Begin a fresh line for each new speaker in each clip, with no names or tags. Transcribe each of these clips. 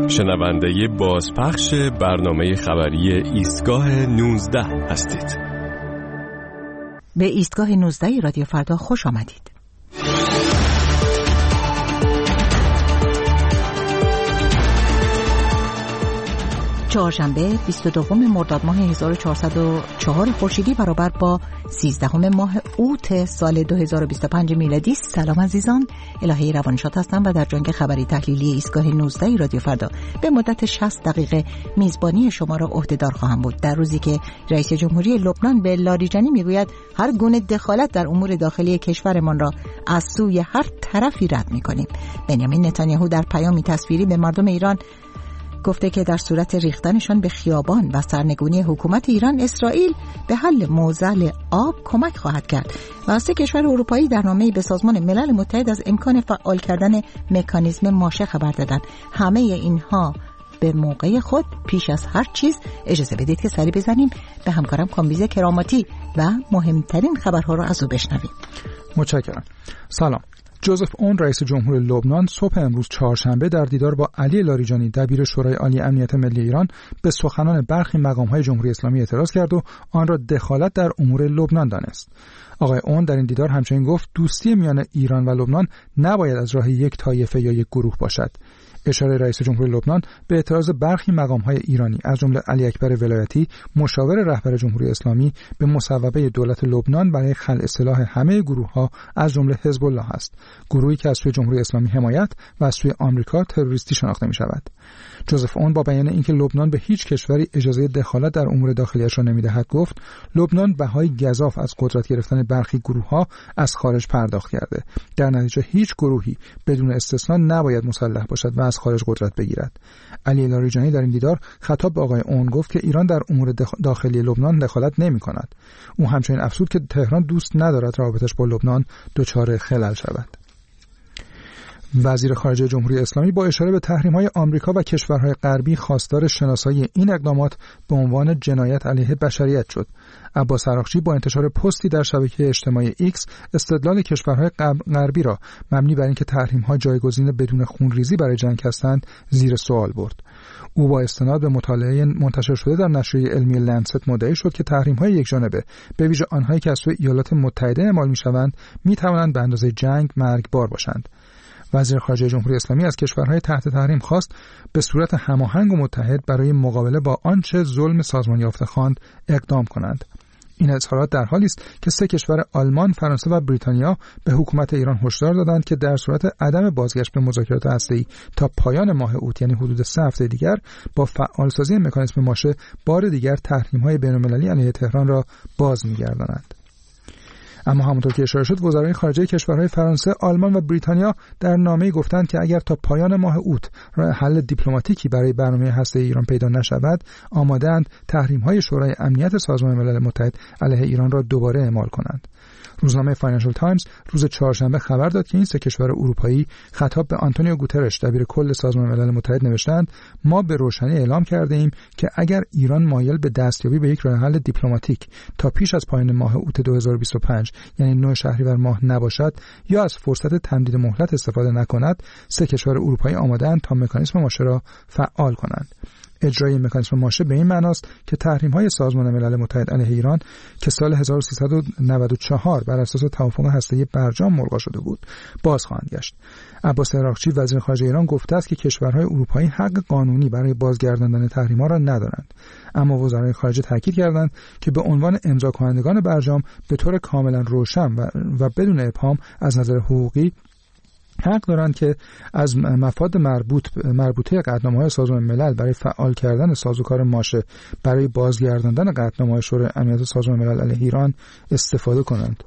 شنونده بازپخش برنامه خبری ایستگاه 19 هستید.
به ایستگاه 19 رادیو فردا خوش آمدید. چهارشنبه 22 مرداد ماه 1404 خورشیدی برابر با 13 ماه اوت سال 2025 میلادی. سلام عزیزان، الهه روانشاد هستم و در جنگ خبری تحلیلی ایستگاه 19 رادیو فردا به مدت 60 دقیقه میزبانی شما را عهدهدار خواهم بود، در روزی که رئیس جمهوری لبنان به لاریجانی میگوید هر گونه دخالت در امور داخلی کشورمان را از سوی هر طرفی رد میکنیم. بنیامین نتانیاهو در پیامی تصویری به مردم ایران گفته که در صورت ریختنشان به خیابان و سرنگونی حکومت ایران، اسرائیل به حل معضل آب کمک خواهد کرد و 3 کشور اروپایی در نامه‌ای به سازمان ملل متحد از امکان فعال کردن مکانیزم ماشه خبر دادند. همه اینها به موقع خود. پیش از هر چیز اجازه بدید که سری بزنیم به همکارم کامبیز کراماتی و مهمترین خبرها را از او بشنویم.
متشکرم. سلام. جوزف اون رئیس جمهور لبنان صبح امروز چهارشنبه در دیدار با علی لاریجانی دبیر شورای عالی امنیت ملی ایران به سخنان برخی مقام‌های جمهوری اسلامی اعتراض کرد و آن را دخالت در امور لبنان دانست. آقای اون در این دیدار همچنین گفت دوستی میان ایران و لبنان نباید از راه یک طایفه یا یک گروه باشد. اشاره رئیس جمهور لبنان به اعتراض برخی مقام‌های ایرانی از جمله علی اکبر ولایتی مشاور رهبر جمهوری اسلامی به مصوبه دولت لبنان برای خلع سلاح همه گروه‌ها از جمله حزب الله است، گروهی که از سوی جمهوری اسلامی حمایت و از سوی آمریکا تروریستی شناخته می‌شود. جوزف اون با بیان اینکه لبنان به هیچ کشوری اجازه دخالت در امور داخلیش را نمی‌دهد گفت لبنان بهای گزاف از قدرت گرفتن برخی گروه‌ها از خارج پرداخت کرده. در نتیجه هیچ گروهی بدون استثنا نباید مسلح باشد و از خارج قدرت بگیرد. علی لاریجانی در این دیدار خطاب به آقای اون گفت که ایران در امور داخلی لبنان دخالت نمی‌کند. او همچنین افزود که تهران دوست ندارد رابطش با لبنان دچار خلل شود. وزیر خارجه جمهوری اسلامی با اشاره به تحریم‌های آمریکا و کشورهای غربی خواستار شناسایی این اقدامات به عنوان جنایت علیه بشریت شد. عباس عراقچی با انتشار پستی در شبکه اجتماعی ایکس استدلال کشورهای غربی را مبنی بر اینکه تحریم‌ها جایگزین بدون خونریزی برای جنگ هستند زیر سوال برد. او با استناد به مطالعه منتشر شده در نشریه علمی لنست مدعی شد که تحریم‌های یکجانبه به ویژه آنهایی که از سوی ایالات متحده اعمال می‌شوند می‌توانند به اندازه جنگ مرگبار باشند. وزیر خارجه جمهوری اسلامی از کشورهای تحت تحریم خواست به صورت هماهنگ و متحد برای مقابله با آنچه ظلم سازمان یافته خواند اقدام کنند. این اظهارات در حالی است که 3 کشور آلمان، فرانسه و بریتانیا به حکومت ایران هشدار دادند که در صورت عدم بازگشت به مذاکرات هسته‌ای تا پایان ماه اوت، یعنی حدود 3 هفته دیگر، با فعالسازی مکانیزم ماشه بار دیگر تحریم‌های بین‌المللی علیه تهران را باز می‌گردانند. اما همونطور که اشاره شد وزرای خارجه کشورهای فرانسه، آلمان و بریتانیا در نامه‌ای گفتند که اگر تا پایان ماه اوت راه حل دیپلماتیکی برای برنامه هسته‌ای ایران پیدا نشود، آماده‌اند تحریم‌های شورای امنیت سازمان ملل متحد علیه ایران را دوباره اعمال کنند. روزنامه فاینانشال تایمز روز چهارشنبه خبر داد که این 3 کشور اروپایی خطاب به آنتونیو گوترش دبیر کل سازمان ملل متحد نوشتند ما به روشنی اعلام کرده ایم که اگر ایران مایل به دستیابی به یک راه حل دیپلماتیک تا پیش از پایان ماه اوت 2025 یعنی 9 شهریور ماه نباشد یا از فرصت تمدید مهلت استفاده نکند، 3 کشور اروپایی آماده‌اند تا مکانیزم ماشه را فعال کنند. اجرای مکانیزم ماشه به این معناست که تحریم‌های سازمان ملل متحد علیه ایران که سال 1394 بر اساس توافق هسته‌ای برجام ملغا شده بود باز خواهند گشت. عباس عراقچی وزیر خارجه ایران گفته است که کشورهای اروپایی حق قانونی برای بازگرداندن تحریم‌ها را ندارند، اما وزرای خارجه تاکید کردند که به عنوان امضا کنندگان برجام به طور کاملا روشن و بدون ابهام از نظر حقوقی حق دارند که از مفاد مربوطه قطعنامه‌های سازمان ملل برای فعال کردن سازوکار ماشه برای بازگرداندن قطعنامه‌های شورای امنیت سازمان ملل علیه ایران استفاده کنند.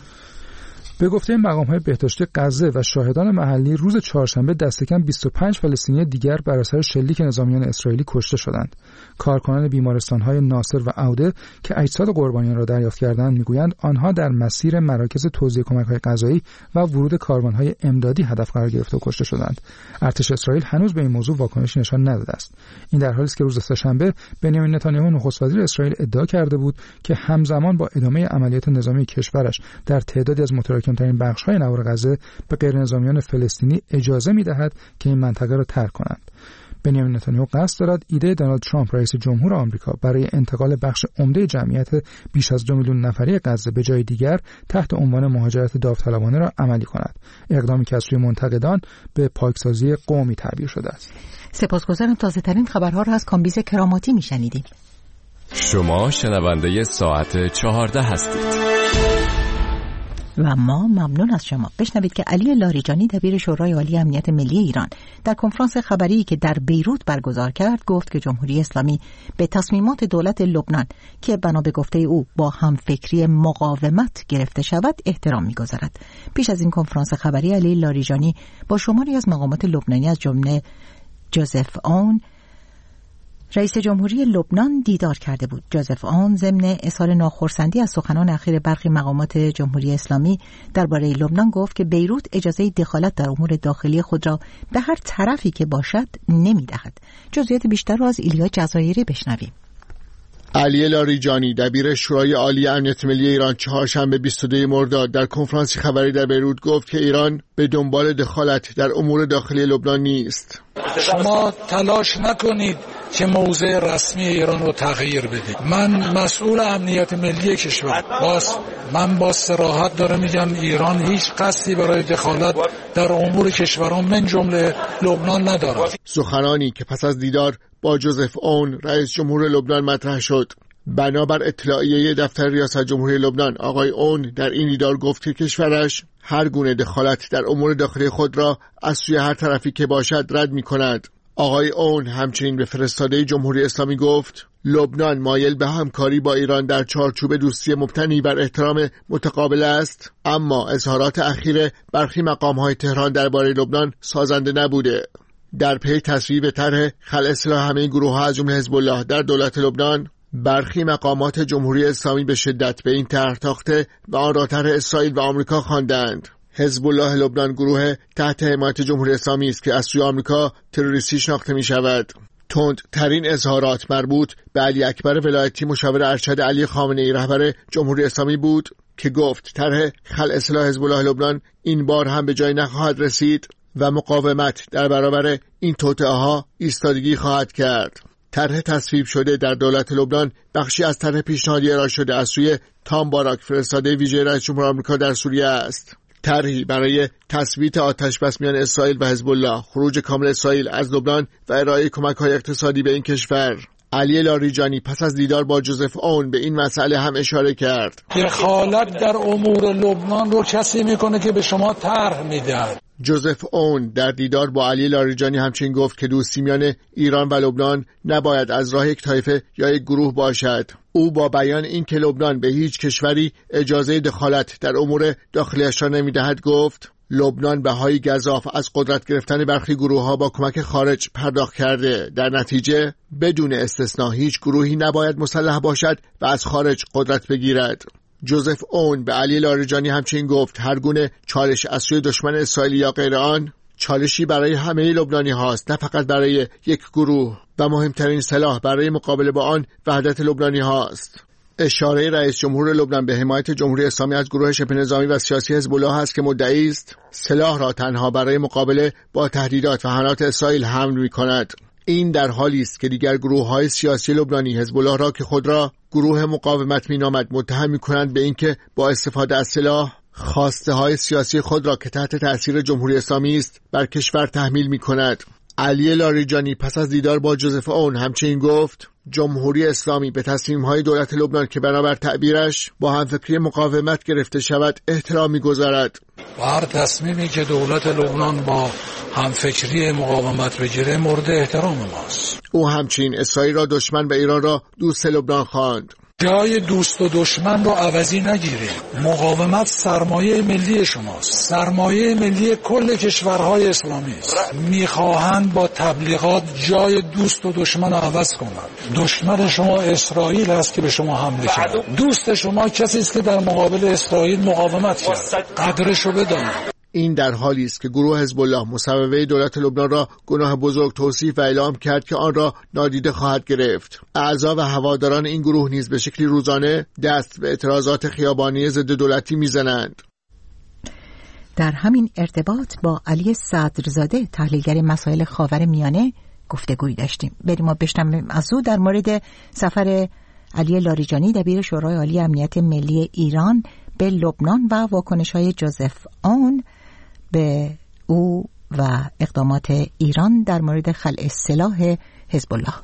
به گفته مقام‌های بهداشتی غزه و شاهدان محلی روز چهارشنبه دست کم 25 فلسطینی دیگر بر اثر شلیک نظامیان اسرائیلی کشته شدند. کارکنان بیمارستان‌های ناصر و عوده که اجساد قربانیان را دریافت کردند میگویند آنها در مسیر مراکز توزیع کمک‌های غذایی و ورود کاروان‌های امدادی هدف قرار گرفته و کشته شدند. ارتش اسرائیل هنوز به این موضوع واکنشی نشان نداده است. این در حالی است که روز سه‌شنبه بنیامین نتانیاهو نخست وزیر اسرائیل ادعا کرده بود که همزمان با ادامه عملیات نظامی کشورش در تعدادی از متراکم‌ترین بخش‌های نوار غزه به غیرنظامیان فلسطینی اجازه می‌دهد که این منطقه را ترک کنند. بنیامین نتانیاهو قصد دارد ایده دونالد ترامپ رئیس جمهور آمریکا برای انتقال بخش عمده جمعیت بیش از 2 میلیون نفری غزه به جای دیگر تحت عنوان مهاجرت داوطلبانه را عملی کند، اقدامی که از سوی منتقدان به پاکسازی قومی تعبیر شده است.
سپاسگزارم. تازه ترین خبرها را از کامبیز کراماتی میشنیدیم.
شما شنونده ساعت 14 هستید.
و ما ممنون از شما. بشنوید که علی لاریجانی دبیر شورای عالی امنیت ملی ایران در کنفرانس خبری که در بیروت برگزار کرد گفت که جمهوری اسلامی به تصمیمات دولت لبنان که بنا به گفته او با همفکری مقاومت گرفته شود احترام می‌گذارد. پیش از این کنفرانس خبری علی لاریجانی با شماری از مقامات لبنانی از جمله جوزف اون رئیس جمهوری لبنان دیدار کرده بود. جوزف آن ضمن اظهار ناخرسندی از سخنان اخیر برخی مقامات جمهوری اسلامی درباره لبنان گفت که بیروت اجازه دخالت در امور داخلی خود را به هر طرفی که باشد نمی‌دهد. جزئیات بیشتر را از ایلیا جزایری بشنویم.
علی لاریجانی دبیر شورای عالی امنیت ملی ایران چهارشنبه 22 مرداد در کنفرانسی خبری در بیروت گفت که ایران به دنبال دخالت در امور داخلی لبنان نیست.
شما تلاش نکنید که موضع رسمی ایران رو تغییر بدید. من مسئول امنیت ملی کشور من با صراحت دارم میگم ایران هیچ قصدی برای دخالت در امور کشوران من جمله لبنان ندارد.
سخنانی که پس از دیدار با جوزف اون رئیس جمهور لبنان مطرح شد. بنابر اطلاعیه دفتر ریاست جمهوری لبنان، آقای اون در این دیدار گفت که کشورش هر گونه دخالت در امور داخلی خود را از سوی هر طرفی که باشد رد می کند. آقای اون همچنین به فرستاده جمهوری اسلامی گفت لبنان مایل به همکاری با ایران در چارچوب دوستی مبتنی بر احترام متقابل است، اما اظهارات اخیر برخی مقام‌های تهران درباره لبنان سازنده نبوده. در پی تصویب طرح خلع سلاح همه گروه‌ها از جمله حزب الله در دولت لبنان، برخی مقامات جمهوری اسلامی به شدت به این طرح تاخته و آن را طرح اسرائیل و آمریکا خواندند. حزب الله لبنان گروه تحت حمایت جمهوری اسلامی است که از سوی آمریکا تروریستی شناخته می شود. تندترین اظهارات مربوط به علی اکبر ولایتی مشاور ارشد علی خامنه‌ای رهبر جمهوری اسلامی بود که گفت طرح خلع سلاح حزب الله لبنان این بار هم به جای نخواهد رسید و مقاومت در برابر این توطئه‌ها ایستادگی خواهد کرد. طرح تصویب شده در دولت لبنان بخشی از طرح پیشنهادی ارائه شده از سوی تام باراک فرستاده ویژه رئیس جمهور آمریکا در سوریه است. طرحی برای تثبیت آتش بس میان اسرائیل و حزب الله، خروج کامل اسرائیل از لبنان و ارائه کمک‌های اقتصادی به این کشور. علی لاریجانی پس از دیدار با جوزف اون به این مسئله هم اشاره کرد.
دخالت در امور لبنان رو کسی میکنه که به شما طرح میدهد.
جوزف اون در دیدار با علی لاریجانی همچنین گفت که دوستی میان ایران و لبنان نباید از راه یک طایفه یا یک گروه باشد. او با بیان این که لبنان به هیچ کشوری اجازه دخالت در امور داخلیش را نمیدهد گفت لبنان بهای گزاف از قدرت گرفتن برخی گروه‌ها با کمک خارج پرداخت کرده. در نتیجه بدون استثنا هیچ گروهی نباید مسلح باشد و از خارج قدرت بگیرد. جوزف اون به علی لاریجانی همچنین گفت هر گونه چالش از سوی دشمن اسرائیلی یا غیر آن چالشی برای همه لبنانی هاست، نه فقط برای یک گروه، و مهمترین سلاح برای مقابله با آن وحدت لبنانی هاست. اشاره رئیس جمهور لبنان به حمایت جمهوری اسلامی از گروه شبه نظامی و سیاسی حزب الله است که مدعی است سلاح را تنها برای مقابله با تهدیدات و حملات اسرائیل حمل می‌کند. این در حالی است که دیگر گروه‌های سیاسی لبنانی حزب الله را که خود را گروه مقاومت می‌نامد متهم می‌کنند به اینکه با استفاده از سلاح خواسته‌های سیاسی خود را که تحت تأثیر جمهوری اسلامی است بر کشور تحمیل می‌کند. علی لاریجانی پس از دیدار با جوزف اون همچنین گفت جمهوری اسلامی به تصمیم‌های دولت لبنان که بنابر تعبیرش با همفکری مقاومت گرفته شود احترام می‌گذارد.
هر تصمیمی که دولت لبنان با همفکری مقاومت بگیره مورد احترام ماست.
او همچنین اسرائیل را دشمن و ایران را دوست لبنان خواند.
جای دوست و دشمن رو عوضی نگیرید. مقاومت سرمایه ملی شماست، سرمایه ملی کل کشورهای اسلامی است. میخواهند با تبلیغات جای دوست و دشمن رو عوض کنند. دشمن شما اسرائیل است که به شما حمله کرد. دوست شما کسی است که در مقابل اسرائیل مقاومت کرد. قدرش رو بدانید.
این در حالی است که گروه حزب الله مصوبه دولت لبنان را گناه بزرگ توصیف و اعلام کرد که آن را نادیده خواهد گرفت. اعضا و هواداران این گروه نیز به شکلی روزانه دست به اعتراضات خیابانی ضد دولتی میزنند.
در همین ارتباط با علی صدرزاده تحلیلگر مسائل خاورمیانه گفتگوی داشتیم. بریم ما بشنویم از او در مورد سفر علی لاریجانی دبیر شورای عالی امنیت ملی ایران به لبنان و واکنش‌های جوزف آن به او و اقدامات ایران در مورد خلع سلاح حزب الله.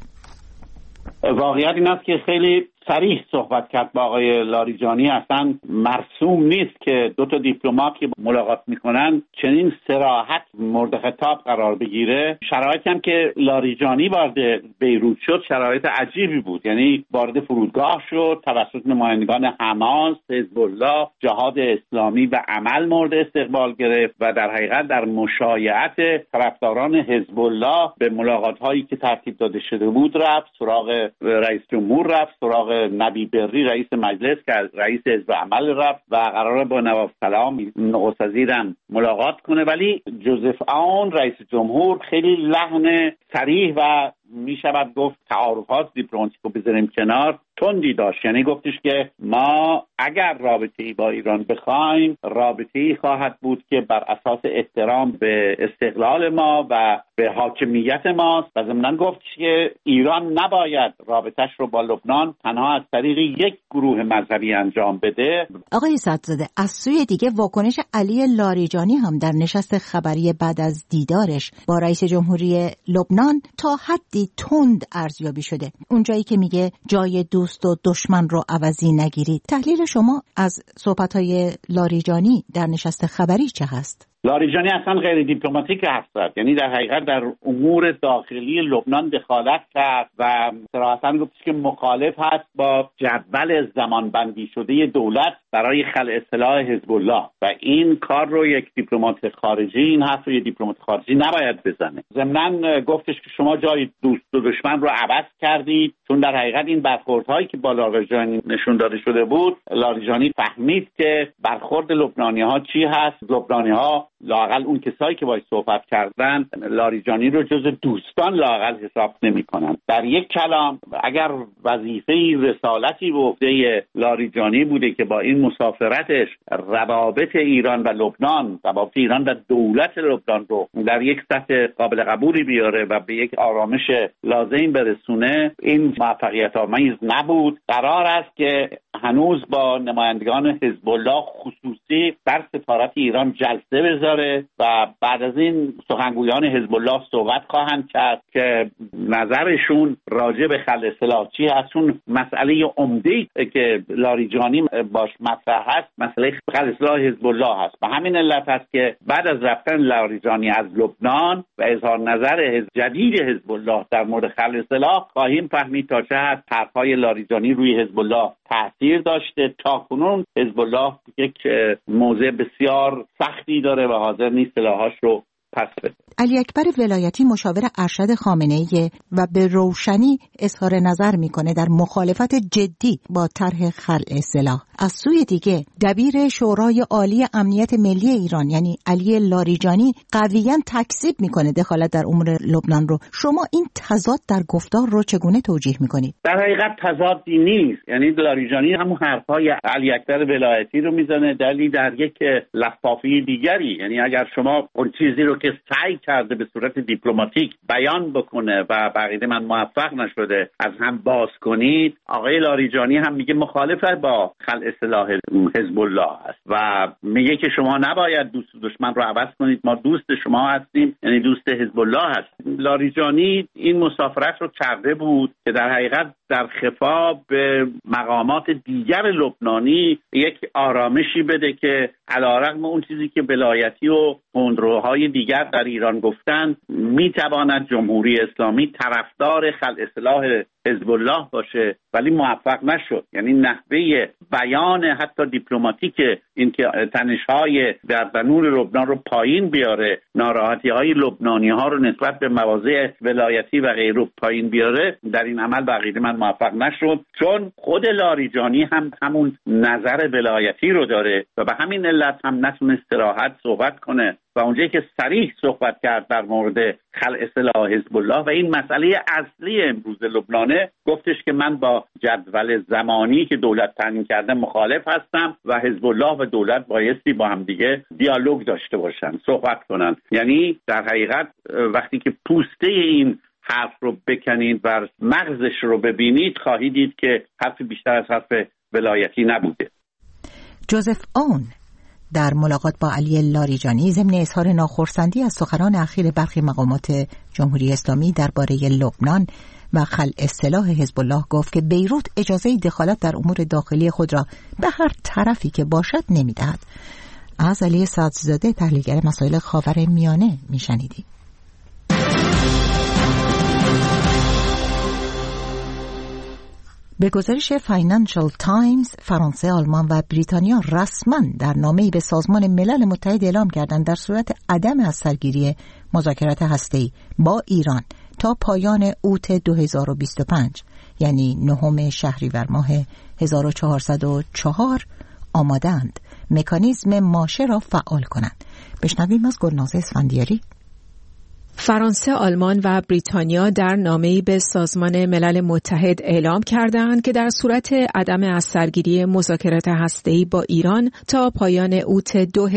واقعیت این است که خیلی صریح صحبت کرد با آقای لاریجانی. اصلا مرسوم نیست که دو تا دیپلمات که ملاقات میکنن چنین صراحت مورد خطاب قرار بگیره. شرایطی هم که لاریجانی وارد بیروت شد شرایط عجیبی بود، یعنی وارد فرودگاه شد توسط نمایندگان حماس، حزب الله، جهاد اسلامی و عمل مورد استقبال گرفت و در حقیقت در مشایعت طرفداران حزب الله به ملاقات هایی که ترتیب داده شده بود رفت، سراغ رئیس جمهور رفت، سراغ نبی بری رئیس مجلس که رئیس حزب عمل رفت و قراره با نواب سلام نخست وزیرم ملاقات کنه. ولی جوزف آن رئیس جمهور خیلی لحن صریح و می شود گفت تعارفات دیپلماتیک رو بذاریم کنار تندی داشت. یعنی گفتش که ما اگر رابطه‌ای با ایران بخوایم رابطه‌ای خواهد بود که بر اساس احترام به استقلال ما و به حاکمیت ماست و ضمناً گفتش که ایران نباید رابطش رو با لبنان تنها از طریق یک گروه مذهبی انجام بده.
آقای سعدزاده، از سوی دیگه واکنش علی لاریجانی هم در نشست خبری بعد از دیدارش با رئیس جمهوری لبنان تا حدی تند ارزیابی شده. اونجایی که میگه جای دوست و دشمن رو عوضی نگیرید. تحلیل شما از صحبت‌های لاریجانی در نشست خبری چه هست؟
لاریجانی اصلا غیر دیپلماتیک حرف زد، یعنی در حقیقت در امور داخلی لبنان دخالت کرد و صراحتاً گفت که مخالف هست با جدول زمانبندی شده دولت برای خلع سلاح حزب الله و این کار رو یک دیپلمات خارجی، این حرف رو یک دیپلمات خارجی نباید بزنه. ضمناً گفتش که شما جای دوست و دشمن رو عوض کردید، چون در حقیقت این برخوردهایی که با لاریجانی نشون داده شده بود لاریجانی فهمید که برخورد لبنانی‌ها چی هست. لبنانی‌ها لااقل اون کسایی که باهاش صحبت کردن لاریجانی رو جز دوستان لااقل حساب نمی‌کنن. در یک کلام اگر وظیفه رسالتی به عهده لاریجانی بوده که با این مسافرتش روابط ایران و لبنان، روابط ایران و دولت لبنان رو در یک سطح قابل قبولی بیاره و به یک آرامش لازم برسونه، این موفقیت آمیز نبود. قرار است که هنوز با نمایندگان حزب الله خصوصی در سفارت ایران جلسه بذاره و بعد از این سخنگویان حزب الله صحبت خواهند کرد که نظرشون راجع به خلع سلاح چی هست. چون مسئله عمده‌ای که لاریجانی باش مطرح هست مسئله خلع سلاح حزب الله هست. و همین علت هست که بعد از رفتن لاریجانی از لبنان و اظهار نظر جدید حزب الله در مورد خلع سلاح خواهیم فهمید تا چه حد حرف‌های لاریجانی روی حزب الله تاثیر داشته. تاکنون حزب الله یک موضع بسیار سختی داره و حاضر نیست سلاحاش رو پس بده.
علی اکبر ولایتی مشاور ارشد خامنه‌ای و به روشنی اظهار نظر میکنه در مخالفت جدی با طرح خلع سلاح. از سوی دیگه دبیر شورای عالی امنیت ملی ایران یعنی علی لاریجانی قویاً تکذیب میکنه دخالت در امور لبنان رو. شما این تضاد در گفتار رو چگونه توجیه میکنید؟
در حقیقت تضادی نیست، یعنی لاریجانی همون حرفای علی اکبر ولایتی رو میزنه دلی در یک لفافی دیگری. یعنی اگر شما اون چیزی رو که سعی کرده به صورت دیپلماتیک بیان بکنه و بقیده من موفق نشده از هم باز کنید، آقای لاریجانی هم میگه مخالفت با خلع سلاح حزب الله است و میگه که شما نباید دوست و دشمن رو عوض کنید، ما دوست شما هستیم، یعنی دوست حزب الله هست. لاریجانی این مسافرت رو کرده بود که در حقیقت در خفا به مقامات دیگر لبنانی یک آرامشی بده که علیرغم اون چیزی که ولایتی و تندروهای دیگر در ایران گفتند میتواند جمهوری اسلامی طرفدار خلع سلاح حزب الله باشه، ولی موفق نشد. یعنی نحوه بیان حتی دیپلماتیک این که تنش‌های در بنور لبنان رو پایین بیاره، ناراحتی‌های لبنانی‌ها رو نسبت به مواضع ولایتی و غیره پایین بیاره، در این عمل بقیده من موفق نشد. چون خود لاریجانی هم همون نظر ولایتی رو داره و به همین علت هم نتونست راحت صحبت کنه و اونجایی که صریح صحبت کرد در مورد خلع سلاح حزب الله و این مسئله اصلی امروز لبنانه، گفتش که من با جدول زمانی که دولت تعیین کرده مخالف هستم و حزب الله و دولت بایستی با هم دیگه دیالوگ داشته باشن، صحبت کنن. یعنی در حقیقت وقتی که پوسته این حرف رو بکنید و مغزش رو ببینید خواهید دید که حرف بیشتر از حرف ولایتی نبوده.
جوزف اون در ملاقات با علی لاریجانی ضمن اظهار ناخرسندی از سخنان اخیر برخی مقامات جمهوری اسلامی درباره لبنان و خلع سلاح حزب الله گفت که بیروت اجازه دخالت در امور داخلی خود را به هر طرفی که باشد نمی‌دهد. از علی صدرزاده تحلیلگر مسائل خاورمیانه میشنیدیم. به گزارش فاینانشال تایمز، فرانسه، آلمان و بریتانیا رسما در نامه‌ای به سازمان ملل متحد اعلام کردند در صورت عدم از سرگیری مذاکرات هسته‌ای با ایران تا پایان اوت 2025 یعنی 9 شهریور ماه 1404 آمادند مکانیزم ماشه را فعال کنند. بشنویم از گلناز اسفندیاری.
فرانسه، آلمان و بریتانیا در نامه‌ای به سازمان ملل متحد اعلام کردند که در صورت عدم از سرگیری مذاکرات هسته‌ای با ایران تا پایان اوت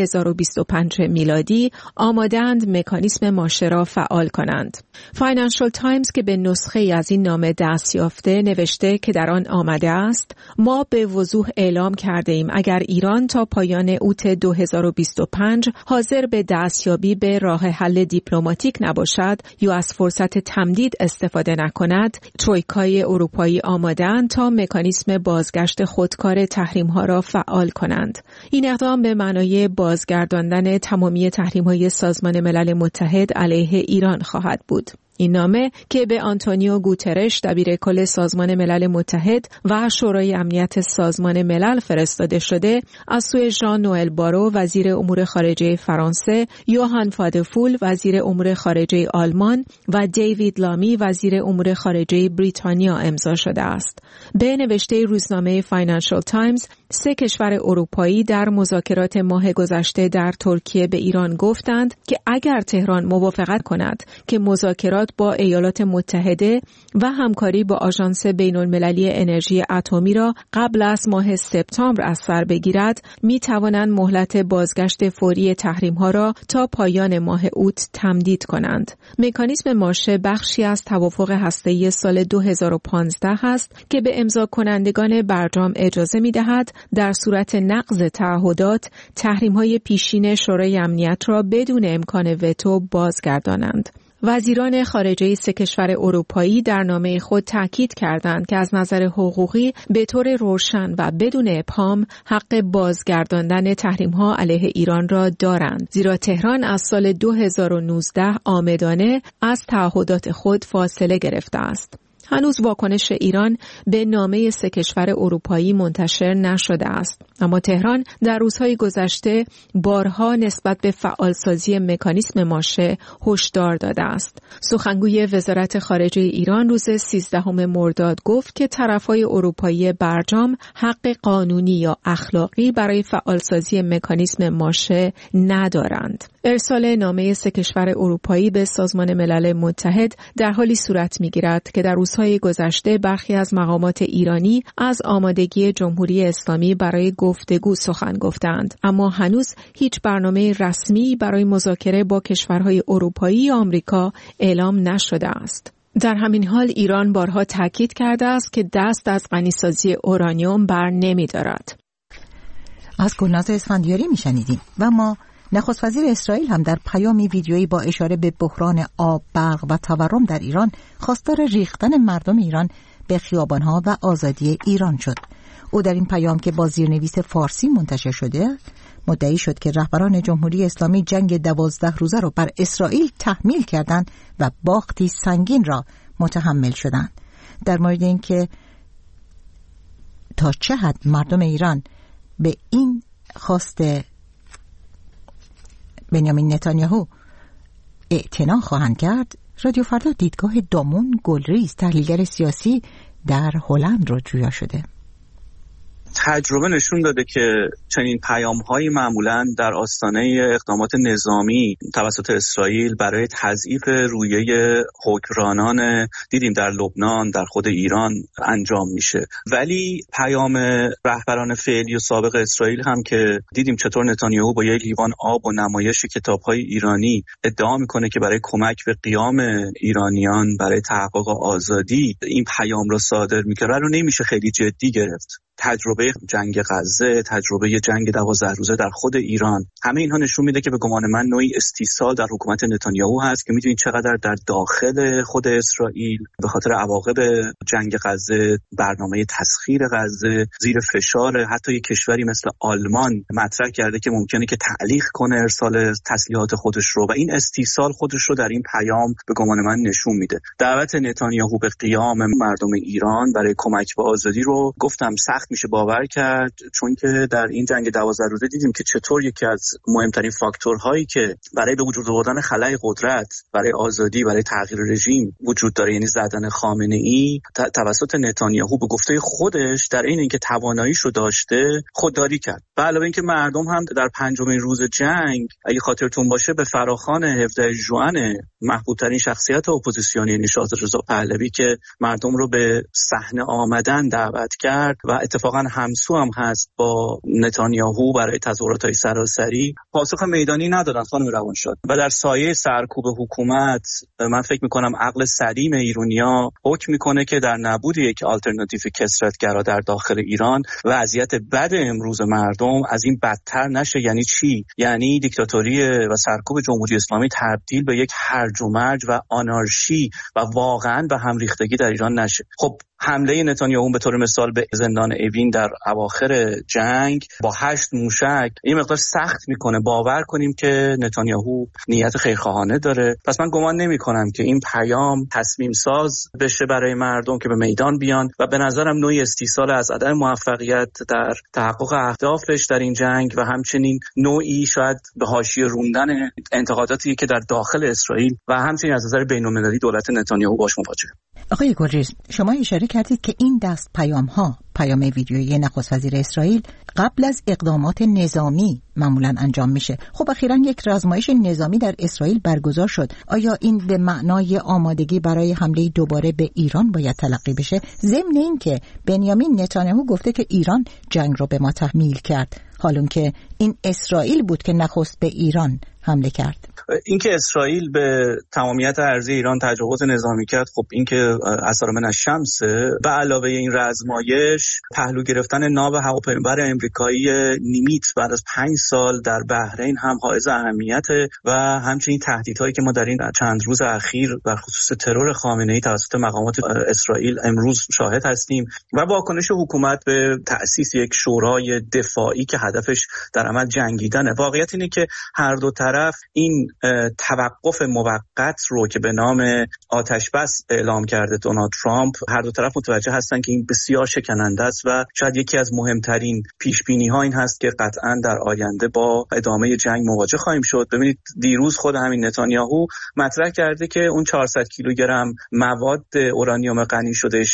2025 میلادی آماده‌اند مکانیزم ماشه را فعال کنند. فاینانشال تایمز که به نسخه‌ای از این نامه دست یافته نوشته که در آن آمده است: ما به وضوح اعلام کرده ایم اگر ایران تا پایان اوت 2025 حاضر به دستیابی به راه حل دیپلماتیک نباشد یا از فرصت تمدید استفاده نکند، ترویکای اروپایی آماده‌اند تا مکانیزم بازگشت خودکار تحریم‌ها را فعال کنند. این اقدام به معنای بازگرداندن تمامی تحریم‌های سازمان ملل متحد علیه ایران خواهد بود. این نامه که به آنتونیو گوترش دبیر کل سازمان ملل متحد و شورای امنیت سازمان ملل فرستاده شده، از سوی ژان نوئل بارو وزیر امور خارجه فرانسه، یوهان فادفول وزیر امور خارجه آلمان و دیوید لامی وزیر امور خارجه بریتانیا امضا شده است. به نوشته روزنامه فاینانشال تایمز، 3 کشور اروپایی در مذاکرات ماه گذشته در ترکیه به ایران گفتند که اگر تهران موافقت کند که مذاکرات با ایالات متحده و همکاری با آژانس بین‌المللی انرژی اتمی را قبل از ماه سپتامبر از سر بگیرد، می توانند مهلت بازگشت فوری تحریم‌ها را تا پایان ماه اوت تمدید کنند. مکانیزم ماشه بخشی از توافق هسته‌ای سال 2015 است که به امضا کنندگان برجام اجازه می دهد در صورت نقض تعهدات تحریم‌های پیشین شورای امنیت را بدون امکان وتو بازگردانند. وزیران خارجه 3 کشور اروپایی در نامه خود تاکید کردند که از نظر حقوقی به طور روشن و بدون ابهام حق بازگرداندن تحریم‌ها علیه ایران را دارند، زیرا تهران از سال 2019 عامدانه از تعهدات خود فاصله گرفته است. هنوز واکنش ایران به نامه 3 کشور اروپایی منتشر نشده است، اما تهران در روزهای گذشته بارها نسبت به فعالسازی مکانیزم ماشه هشدار داده است. سخنگوی وزارت خارجه ایران روز 13 مرداد گفت که طرفهای اروپایی برجام حق قانونی یا اخلاقی برای فعالسازی مکانیزم ماشه ندارند. ارسال نامه 3 کشور اروپایی به سازمان ملل متحد در حالی صورت می‌گیرد که در روزهای گذشته برخی از مقامات ایرانی از آمادگی جمهوری اسلامی برای گفتگو سخن گفتند، اما هنوز هیچ برنامه رسمی برای مذاکره با کشورهای اروپایی یا آمریکا اعلام نشده است. در همین حال ایران بارها تاکید کرده است که دست از غنیسازی اورانیوم بر نمی‌دارد.
از گلناز اسفندیاری میشنیدیم. و ما نخست وزیر اسرائیل هم در پیامی ویدیویی با اشاره به بحران آب، برق و تورم در ایران خواستار ریختن مردم ایران به خیابانها و آزادی ایران شد. او در این پیام که با زیرنویس فارسی منتشر شده مدعی شد که رهبران جمهوری اسلامی جنگ 12 روزه را بر اسرائیل تحمیل کردند و باختی سنگین را متحمل شدند. در مورد اینکه تا چه حد مردم ایران به این خواست بنیامین نتانیاهو اعتنا خواهند کرد، رادیو فردا دیدگاه دامون گلریز تحلیلگر سیاسی در هلند را جویا شده.
تجربه نشون داده که چنین پیام‌هایی معمولاً در آستانه اقدامات نظامی توسط اسرائیل برای تضعیف رویه حکمرانان دیدیم در لبنان، در خود ایران انجام میشه. ولی پیام رهبران فعلی و سابق اسرائیل هم که دیدیم چطور نتانیاهو با یک لیوان آب و نمایش کتاب‌های ایرانی ادعا میکنه که برای کمک به قیام ایرانیان برای تحقق آزادی این پیام رو صادر میکنه رو نمیشه خیلی جدی گرفت. تجربه جنگ غزه، تجربه جنگ 12 روزه در خود ایران، همه اینها نشون میده که به گمان من نوعی استیصال در حکومت نتانیاهو هست که میدونید چقدر در داخل خود اسرائیل به خاطر عواقب جنگ غزه، برنامه تسخیر غزه زیر فشار. حتی یک کشوری مثل آلمان مطرح کرده که ممکنه که تعلیق کنه ارسال تسلیحات خودش رو و این استیصال خودش رو در این پیام به گمان من نشون میده. دعوت نتانیاهو به قیام مردم ایران برای کمک به آزادی رو گفتم سخت میشه باور کرد، چون که در این جنگ 12 روزه دیدیم که چطور یکی از مهمترین فاکتورهایی که برای به وجود آوردن خلأ قدرت، برای آزادی، برای تغییر رژیم وجود داره، یعنی زدن خامنه‌ای توسط نتانیاهو به گفته خودش در این اینکه تواناییش رو داشته خودداری کرد. به علاوه اینکه مردم هم در پنجمین روز جنگ اگه خاطرتون باشه به فراخوان 17 ژوئن محبوب‌ترین شخصیت اپوزیسیونی نشاط رضا پهلوی که مردم رو به صحنه آمدن دعوت کرد و اتفاقا همسو هم هست با نتانیاهو برای تظاهرات‌های سراسری، پاسخ میدانی ندادن خانم روانشاد. و در سایه سرکوب حکومت من فکر می‌کنم عقل سلیم ایرانیا حکم می‌کنه که در نبود یک آلترناتیو کثرت‌گرا در داخل ایران وضعیت بد امروز مردم از این بدتر نشه. یعنی چی؟ یعنی دیکتاتوری و سرکوب جمهوری اسلامی تبدیل به یک هرج و مرج و آنارشی و واقعاً به هم ریختگی در ایران نشه. خب حمله نتانیاهو به طور مثال به زندان اوین در اواخر جنگ با 8 موشک این مقدار سخت میکنه باور کنیم که نتانیاهو نیت خیرخواهانه داره. پس من گمان نمیکنم که این پیام تصمیم ساز بشه برای مردم که به میدان بیان و به نظرم نوعی استیصال از عدم موفقیت در تحقق اهدافش در این جنگ و همچنین نوعی شاید به حاشیه روندن انتقاداتی که در داخل اسرائیل و همچنین از نظر بین‌المللی دولت نتانیاهو باش مواجهه.
آقای گلریز، شما اشاره کردید که این دست پیام ویدیویی نخست وزیر اسرائیل قبل از اقدامات نظامی معمولا انجام میشه. خب اخیراً یک آزمایش نظامی در اسرائیل برگزار شد. آیا این به معنای آمادگی برای حمله دوباره به ایران باید تلقی بشه؟ ضمن این که بنیامین نتانیاهو گفته که ایران جنگ رو به ما تحمیل کرد، حالون که این اسرائیل بود که نخست به ایران حمله کرد.
اینکه اسرائیل به تمامیت ارضی ایران تجاوز نظامی کرد، خب اینکه اثر من الشمس، به علاوه این رزمایش پهلو گرفتن ناو هواپیمابر آمریکایی نیمیت بعد از 5 سال در بحرین هم حائز اهمیت و همچنین تهدیدهایی که ما در این چند روز اخیر بر خصوص ترور خامنه‌ای توسط مقامات اسرائیل امروز شاهد هستیم و واکنش حکومت به تأسیس یک شورای دفاعی که هدفش در عمل جنگیدنه. واقعیت اینه که هر دو طرف این توقف موقت رو که به نام آتش بس اعلام کرده دونالد ترامپ، هر دو طرف متوجه هستن که این بسیار شکننده است و شاید یکی از مهمترین پیش بینی ها این هست که قطعاً در آینده با ادامه جنگ مواجه خواهیم شد. ببینید دیروز خود همین نتانیاهو مطرح کرده که اون 400 کیلوگرم مواد اورانیوم غنی شده 60%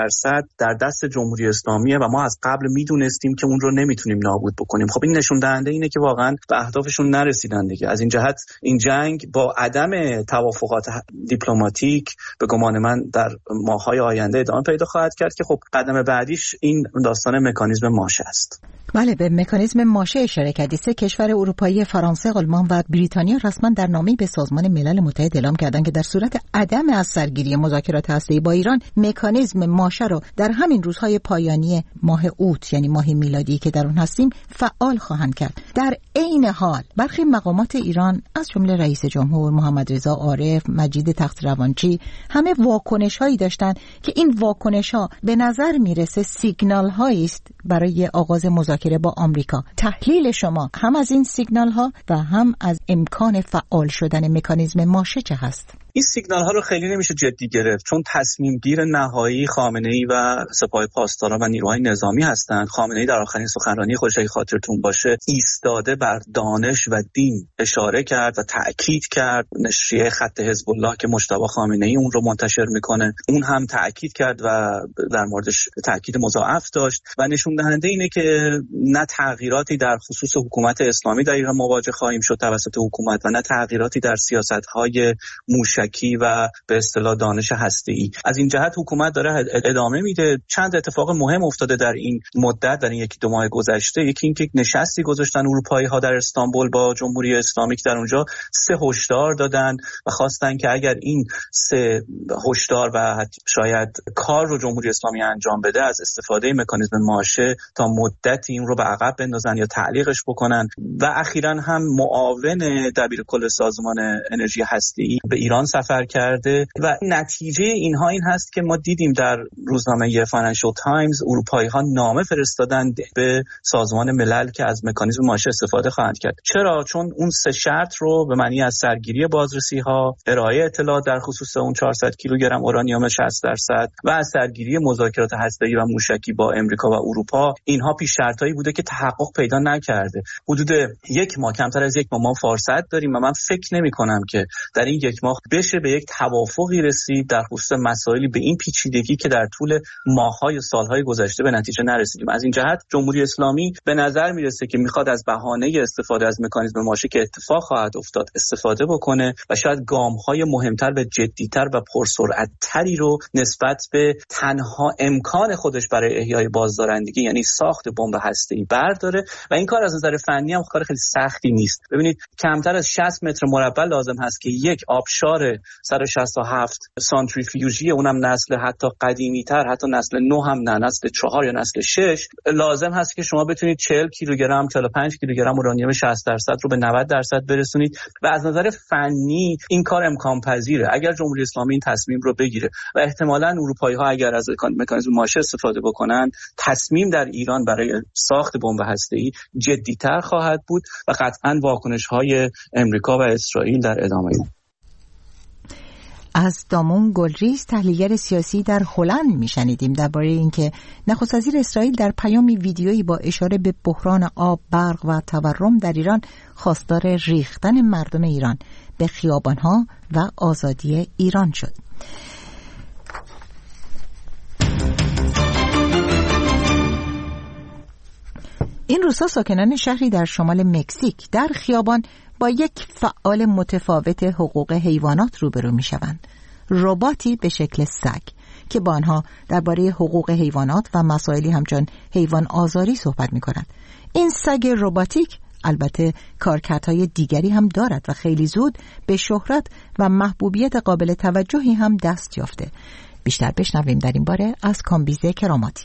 در دست جمهوری اسلامیه و ما از قبل میدونستیم که اون رو نمیتونیم نابود بکنیم. خب این نشون دهنده اینه که واقعاً به اهدافشون نرسیدن دیگه. از این جهت این جنگ با عدم توافقات دیپلماتیک به گمان من در ماه‌های آینده ادامه پیدا خواهد کرد که خب قدم بعدیش این داستان مکانیزم ماشه است.
بله، به مکانیزم ماشه اشاره کردید. 3 کشور اروپایی فرانسه، آلمان و بریتانیا رسما در نامه‌ای به سازمان ملل متحد اعلام کردند که در صورت عدم از سرگیری مذاکرات هسته‌ای با ایران مکانیزم ماشه را در همین روزهای پایانی ماه اوت، یعنی ماه میلادی که در اون هستیم، فعال خواهند کرد. در عین حال برخی مقامات ایران از جمله رئیس جمهور محمد رضا عارف، مجید تخت‌روانچی همه واکنش‌هایی داشتند که این واکنش‌ها به نظر میرسه سیگنال‌هایی است برای آغاز مذاکره با آمریکا. تحلیل شما هم از این سیگنال ها و هم از امکان فعال شدن مکانیزم ماشه چه هست؟
این سیگنال ها رو خیلی نمیشه جدی گرفت، چون تصمیم گیر نهایی خامنه‌ای و سپاه پاسداران و نیروهای نظامی هستند. خامنه‌ای در آخرین سخنرانی خودش اگه خاطرتون باشه ایستاده بر دانش و دین اشاره کرد و تأکید کرد. نشریه خط حزب الله که مجتبی خامنه‌ای اون رو منتشر میکنه اون هم تأکید کرد و در موردش تأکید مضاعف داشت و نشون دهنده اینه که نه تغییراتی در خصوص حکومت اسلامی در ایران مواجه خواهیم شد توسط حکومت و نه تغییراتی در سیاست‌های موشکی و به اصطلاح دانش هسته‌ای. از این جهت حکومت داره ادامه میده. چند اتفاق مهم افتاده در این مدت، در این 1-2 ماه گذشته. یکی اینکه نشستی گذاشتن اروپایی‌ها در استانبول با جمهوری اسلامی که در اونجا 3 هشدار دادن و خواستن که اگر این 3 هشدار و شاید کار رو جمهوری اسلامی انجام بده از استفاده مکانیزم ماشه تا مدتی این رو به عقب بندازن یا تعلیقش بکنن. و اخیراً هم معاون دبیرکل سازمان انرژی هسته‌ای به ایران سفر کرده و نتیجه اینها این هست که ما دیدیم در روزنامه فاینانشال تایمز اروپایی‌ها نامه فرستادن به سازمان ملل که از مکانیزم ماشه استفاده خواهند کرد. چرا؟ چون اون 3 شرط رو به معنی از سرگیری بازرسی‌ها، ارائه اطلاعات در خصوص اون 400 کیلوگرم اورانیوم 60% و از سرگیری مذاکرات هسته‌ای و موشکی با امریکا و اروپا، اینها پیش شرطایی بوده که تحقق پیدا نکرده. حدود 1 ماه، کمتر از 1 ماه ما فرصت داریم و من فکر نمی‌کنم که در این 1 ماه بشه به یک توافقی رسید در خصوص مسائلی به این پیچیدگی که در طول ماه‌های سال‌های گذشته به نتیجه نرسیدیم. از این جهت جمهوری اسلامی به نظر میرسه که میخواد از بهانه استفاده از مکانیزم ماشه که اتفاق خواهد افتاد استفاده بکنه و شاید گام‌های مهمتر و جدی‌تر و پرسرعت‌تری رو نسبت به تنها امکان خودش برای احیای بازدارندگی یعنی ساخت بمب هسته‌ای برداره و این کار از نظر فنی هم کار خیلی سختی نیست. ببینید کمتر از 60 متر مربع لازم هست که یک آبشار 167 سانتریفیوژی، اونم نسل حتی قدیمی‌تر، حتی نسل 9 هم نه، نسل 4 یا نسل 6 لازم هست که شما بتونید 40 کیلوگرم 45 کیلوگرم اورانیوم 60% رو به 90% برسونید و از نظر فنی این کار امکان پذیره اگر جمهوری اسلامی این تصمیم رو بگیره و احتمالاً اروپایی‌ها اگر از مکانیزم ماشه استفاده بکنن تصمیم در ایران برای ساخت بمب هسته‌ای جدی‌تر خواهد بود و قطعاً واکنش‌های امریکا و اسرائیل در ادامه.
از دامون گلریز تحلیلگر سیاسی در هلند میشنیدیم درباره اینکه نخست وزیر اسرائیل در پیامی ویدیویی با اشاره به بحران آب، برق و تورم در ایران خواستار ریختن مردم ایران به خیابان‌ها و آزادی ایران شد. این روزها ساکنان شهری در شمال مکزیک در خیابان با یک فعال متفاوت حقوق حیوانات روبرو می‌شوند. رباتی به شکل سگ که با آنها درباره حقوق حیوانات و مسائلی همچون حیوان آزاری صحبت می‌کند. این سگ رباتیک البته کارکردهای دیگری هم دارد و خیلی زود به شهرت و محبوبیت قابل توجهی هم دست یافته. بیشتر بشنویم در این باره از کامبیزه کراماتی.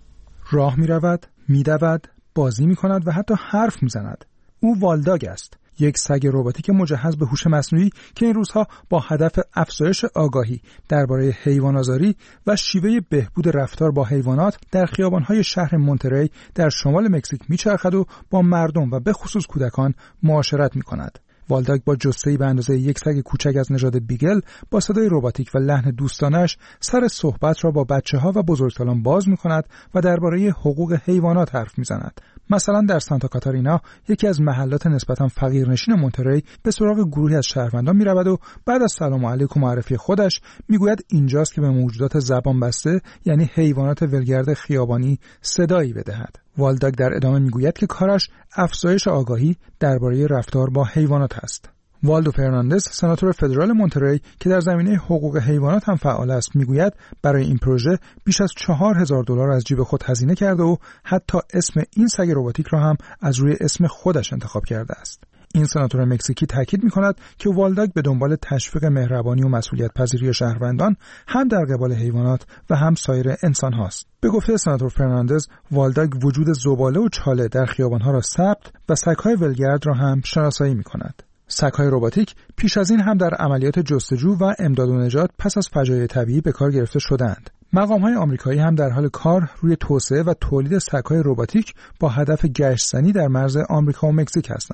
راه می‌رود، می‌دود، بازی می‌کند و حتی حرف می‌زند. او والداگ است، یک سگ رباتیک مجهز به هوش مصنوعی که این روزها با هدف افزایش آگاهی درباره حیوان‌آزاری و شیوه بهبود رفتار با حیوانات در خیابان‌های شهر مونتری در شمال مکزیک می‌چرخد و با مردم و به خصوص کودکان معاشرت می‌کند. والداگ با جثه‌ای به اندازه یک سگ کوچک از نژاد بیگل با صدای رباتیک و لحن دوستانش سر صحبت را با بچه‌ها و بزرگسالان باز می‌کند و درباره حقوق حیوانات حرف می‌زند. مثلا در سانتا کاتارینا، یکی از محلات نسبتاً فقیرنشین مونتری، به سراغ گروهی از شهروندان می‌رود و بعد از سلام علیکم و معرفی خودش میگوید اینجاست که به موجودات زبان بسته یعنی حیوانات ولگرد خیابانی صدایی بدهد. والداگ در ادامه میگوید که کارش افزایش آگاهی درباره رفتار با حیوانات است. والدو فرناندز، سناتور فدرال مونتری که در زمینه حقوق حیوانات هم فعال است، میگوید برای این پروژه بیش از $4,000 از جیب خود هزینه کرده و حتی اسم این سگ رباتیک را هم از روی اسم خودش انتخاب کرده است. این سناتور مکزیکی تاکید می‌کند که والداگ به دنبال تشویق مهربانی و مسئولیت پذیری شهروندان هم در قبال حیوانات و هم سایر انسان هاست. به گفته سناتور فرناندز، والداگ وجود زباله و چاله در خیابان‌ها را ثبت و سگ‌های ولگرد را هم شناسایی می‌کند. سگ‌های رباتیک پیش از این هم در عملیات جستجو و امداد و نجات پس از فجایع طبیعی به کار گرفته شدند. مقام‌های آمریکایی هم در حال کار روی توسعه و تولید سگ‌های رباتیک با هدف گشت‌زنی در مرز آمریکا و مکزیک هستند.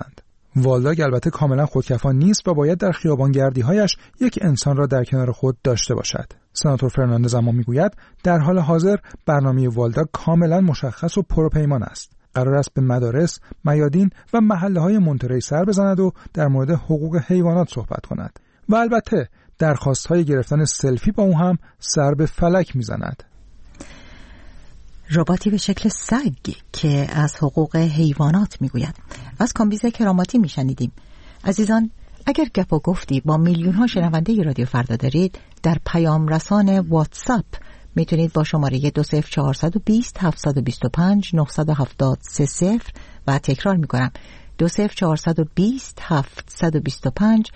والداگ البته کاملا خودکفا نیست و باید در خیابانگردی‌هایش یک انسان را در کنار خود داشته باشد. سناتور فرناندز اما میگوید در حال حاضر برنامه والداگ کاملا مشخص و پروپیمان است. قرار است به مدارس، میادین و محله‌های مونتری سر بزند و در مورد حقوق حیوانات صحبت کند و البته درخواست‌های گرفتن سلفی با او هم سر به فلک میزند.
رباتی به شکل سگ که از حقوق حیوانات میگوید. از کامبیز کراماتی میشنیدیم. عزیزان، اگر گپ و گفتی با میلیون ها شنونده رادیو فردا دارید، در پیام رسان واتساپ میتونید با شماره 20420 725 970 و تکرار میکنم 20420 725